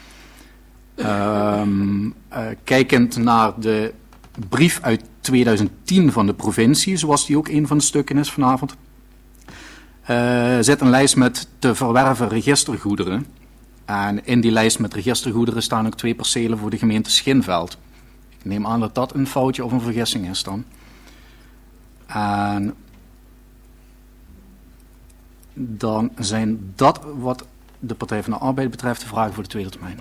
Kijkend naar de brief uit 2010 van de provincie, zoals die ook een van de stukken is vanavond, zit een lijst met te verwerven registergoederen. En in die lijst met registergoederen staan ook 2 percelen voor de gemeente Schinveld. Ik neem aan dat dat een foutje of een vergissing is dan. En dan zijn dat wat de Partij van de Arbeid betreft de vragen voor de tweede termijn.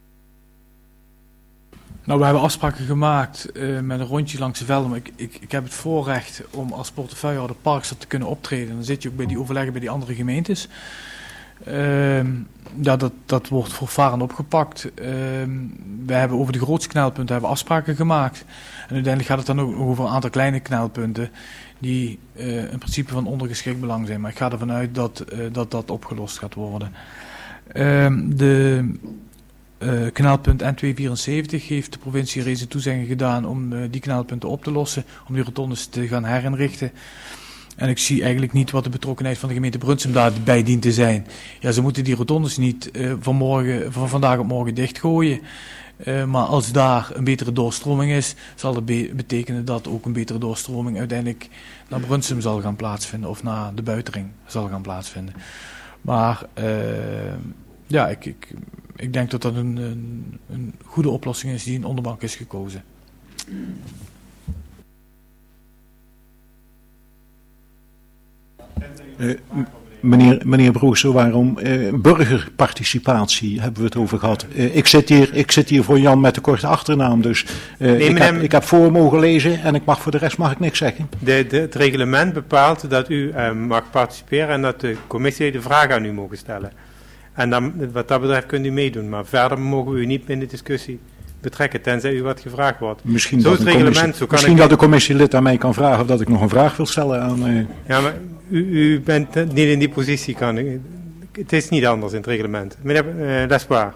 Nou, we hebben afspraken gemaakt met een rondje langs de velden. Maar ik heb het voorrecht om als portefeuillehouder Parkstad te kunnen optreden. Dan zit je ook bij die overleggen bij die andere gemeentes. Ja, dat wordt voortvarend opgepakt. We hebben over de grootste knelpunten afspraken gemaakt. En uiteindelijk gaat het dan ook over een aantal kleine knelpunten die in principe van ondergeschikt belang zijn. Maar ik ga ervan uit dat opgelost gaat worden. Knelpunt N274 heeft de provincie reeds een toezegging gedaan om die knelpunten op te lossen, om die rotondes te gaan herinrichten. En ik zie eigenlijk niet wat de betrokkenheid van de gemeente Brunsum daarbij dient te zijn. Ja, ze moeten die rotondes niet van vandaag op morgen dichtgooien. Maar als daar een betere doorstroming is, zal dat betekenen dat ook een betere doorstroming uiteindelijk naar Brunsum zal gaan plaatsvinden of naar de Buitenring zal gaan plaatsvinden. Maar ja, ik denk dat dat een goede oplossing is die in Onderbank is gekozen. Meneer Brooster, waarom burgerparticipatie hebben we het over gehad? Ik zit hier voor Jan met de korte achternaam, dus ik heb voor mogen lezen en voor de rest mag ik niks zeggen. Het reglement bepaalt dat u mag participeren en dat de commissie de vraag aan u mogen stellen. En dan, wat dat betreft kunt u meedoen, maar verder mogen we u niet in de discussie betrekken, tenzij u wat gevraagd wordt. Misschien dat de commissielid aan mij kan vragen of dat ik nog een vraag wil stellen aan... Ja, maar u bent niet in die positie. Het is niet anders in het reglement. Meneer Lespoir.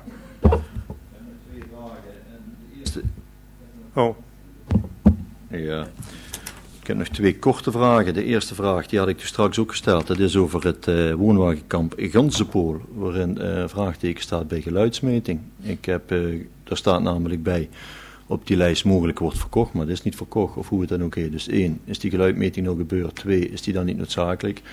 Oh. Ja. Ik heb nog 2 korte vragen. De eerste vraag, die had ik dus straks ook gesteld. Dat is over het woonwagenkamp Ganzenpool, waarin vraagteken staat bij geluidsmeting. Daar staat namelijk bij, op die lijst mogelijk wordt verkocht, maar dat is niet verkocht, of hoe het dan ook heet. Dus 1, is die geluidmeting nou gebeurd? 2, is die dan niet noodzakelijk?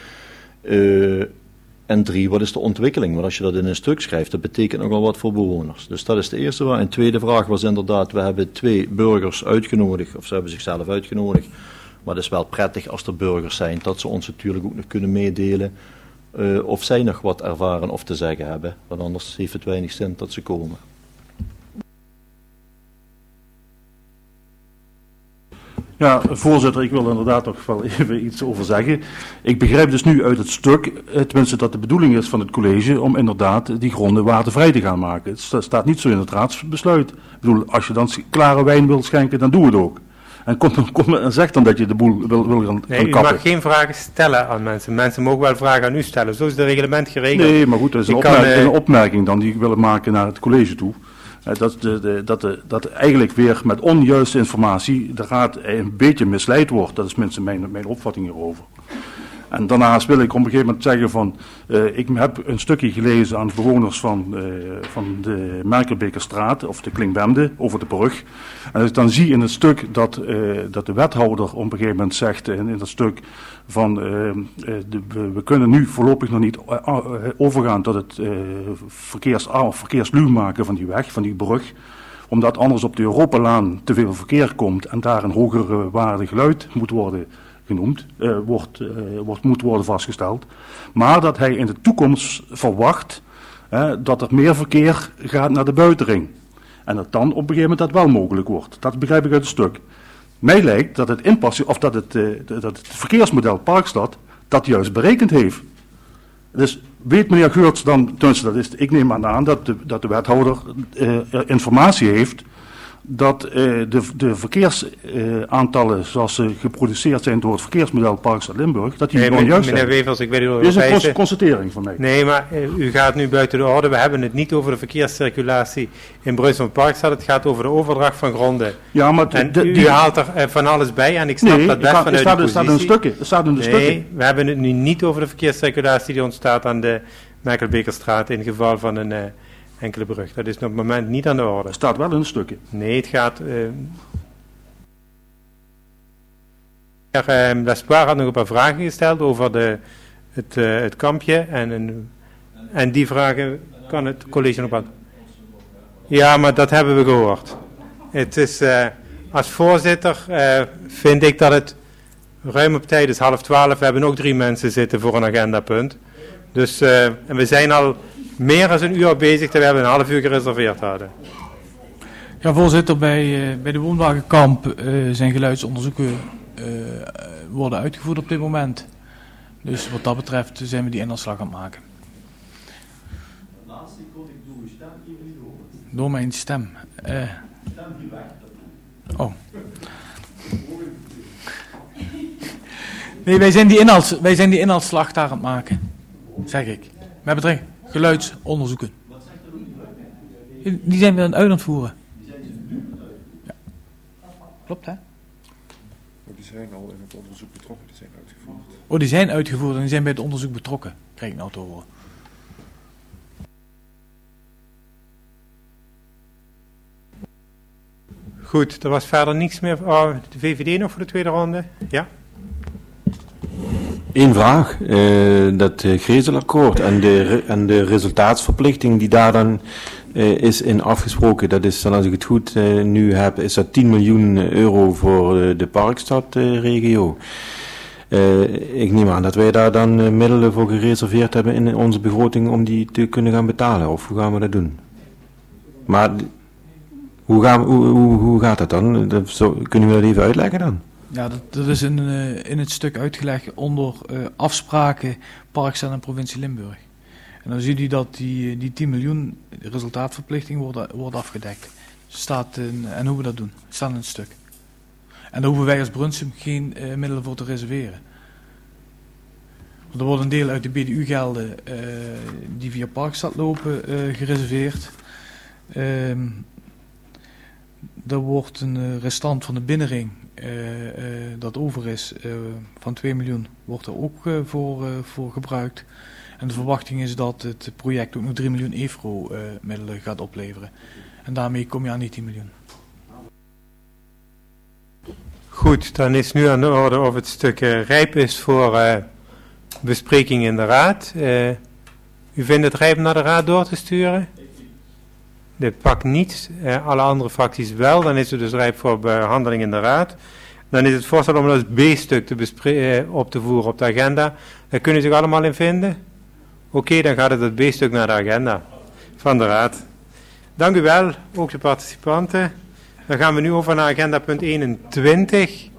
En 3, wat is de ontwikkeling? Want als je dat in een stuk schrijft, dat betekent nogal wat voor bewoners. Dus dat is de eerste vraag. En de tweede vraag was inderdaad, we hebben 2 burgers uitgenodigd, of ze hebben zichzelf uitgenodigd. Maar het is wel prettig als er burgers zijn, dat ze ons natuurlijk ook nog kunnen meedelen of zij nog wat ervaren of te zeggen hebben. Want anders heeft het weinig zin dat ze komen. Ja, voorzitter, ik wil inderdaad nog wel even iets over zeggen. Ik begrijp dus nu uit het stuk, tenminste dat de bedoeling is van het college, om inderdaad die gronden watervrij te gaan maken. Het staat niet zo in het raadsbesluit. Ik bedoel, als je dan klare wijn wil schenken, dan doe het ook. En kom en zeg dan dat je de boel wil gaan kappen. U mag geen vragen stellen aan mensen. Mensen mogen wel vragen aan u stellen. Zo is het reglement geregeld. Nee, maar goed, dat is een opmerking dan die ik wil maken naar het college toe. Dat eigenlijk weer met onjuiste informatie de raad een beetje misleid wordt. Dat is minstens mijn opvatting hierover. En daarnaast wil ik op een gegeven moment zeggen van, ik heb een stukje gelezen aan de bewoners van de Merkelbekerstraat, of de Klinkbende, over de brug. En als ik dan zie in het stuk dat de wethouder op een gegeven moment zegt in dat stuk van, we kunnen nu voorlopig nog niet overgaan tot het verkeersluw maken van die weg, van die brug, omdat anders op de Europalaan te veel verkeer komt en daar een hogere waarde geluid moet worden genoemd, moet worden vastgesteld. Maar dat hij in de toekomst verwacht dat er meer verkeer gaat naar de buitenring. En dat dan op een gegeven moment dat wel mogelijk wordt. Dat begrijp ik uit het stuk. Mij lijkt dat het het verkeersmodel Parkstad dat juist berekend heeft. Dus weet meneer Geurts dan, ik neem aan dat de wethouder informatie heeft dat de verkeersaantallen zoals ze geproduceerd zijn door het verkeersmodel Parkstad Limburg, dat die gewoon juist zijn. Meneer Wevers, ik weet niet dit is een constatering van mij. Nee, maar u gaat nu buiten de orde. We hebben het niet over de verkeerscirculatie in Brussel en Parkstad. Het gaat over de overdracht van gronden. Ja, maar u haalt er van alles bij en ik snap dat best vanuit de positie. Het staat in de stukken. Nee, we hebben het nu niet over de verkeerscirculatie die ontstaat aan de Merkelbekerstraat in het geval van een enkele brug. Dat is op het moment niet aan de orde. Het staat wel in stukken. Nee, het gaat... Lespoir had nog een paar vragen gesteld over het kampje en die vragen kan het college nog beantwoorden. Ja, maar dat hebben we gehoord. Het is, als voorzitter vind ik dat het ruim op tijd is, 11:30. We hebben ook 3 mensen zitten voor een agendapunt. Dus en we zijn al meer dan een uur bezig, terwijl we een half uur gereserveerd hadden. Ja, voorzitter, bij de woonwagenkamp zijn geluidsonderzoeken worden uitgevoerd op dit moment. Dus wat dat betreft zijn we die inhaalslag aan het maken. De laatste kon ik door uw stem even niet horen. Door mijn stem. Stem die weg. Oh. Nee, wij zijn die inhaalslag daar aan het maken. Zeg ik. Met betrekking geluidsonderzoeken. Wat zegt er ook? Die zijn we aan het voeren. Die zijn nu aan het uitvoeren? Ja. Klopt, hè? Die zijn al in het onderzoek betrokken, die zijn uitgevoerd. Oh, die zijn uitgevoerd en die zijn bij het onderzoek betrokken. Krijg ik nou te horen. Goed, er was verder niets meer. Oh, de VVD nog voor de tweede ronde? Ja? Eén vraag. Dat Grezelakkoord en de resultaatsverplichting die daar dan is in afgesproken. Dat is dan, als ik het goed nu heb, is dat 10 miljoen euro voor de Parkstadregio. Ik neem aan dat wij daar dan middelen voor gereserveerd hebben in onze begroting om die te kunnen gaan betalen. Of hoe gaan we dat doen? Maar hoe gaat dat dan? Kunnen we dat even uitleggen dan? Ja, dat is in het stuk uitgelegd onder afspraken Parkstad en provincie Limburg. En dan ziet u dat die 10 miljoen resultaatverplichting wordt afgedekt. En hoe we dat doen, staat in het stuk. En daar hoeven wij als Brunsum geen middelen voor te reserveren. Want er wordt een deel uit de BDU-gelden die via Parkstad lopen gereserveerd. Er wordt een restant van de binnenring dat over is van 2 miljoen, wordt er ook voor gebruikt. En de verwachting is dat het project ook nog 3 miljoen EFRO middelen gaat opleveren. En daarmee kom je aan die 10 miljoen. Goed, dan is nu aan de orde of het stuk rijp is voor bespreking in de raad. U vindt het rijp naar de raad door te sturen? De pak niet, alle andere fracties wel. Dan is het dus rijp voor behandeling in de raad. Dan is het voorstel om dat B-stuk op te voeren op de agenda. Daar kunnen zich allemaal in vinden? Oké, dan gaat het B-stuk naar de agenda van de raad. Dank u wel, ook de participanten. Dan gaan we nu over naar agenda punt 21.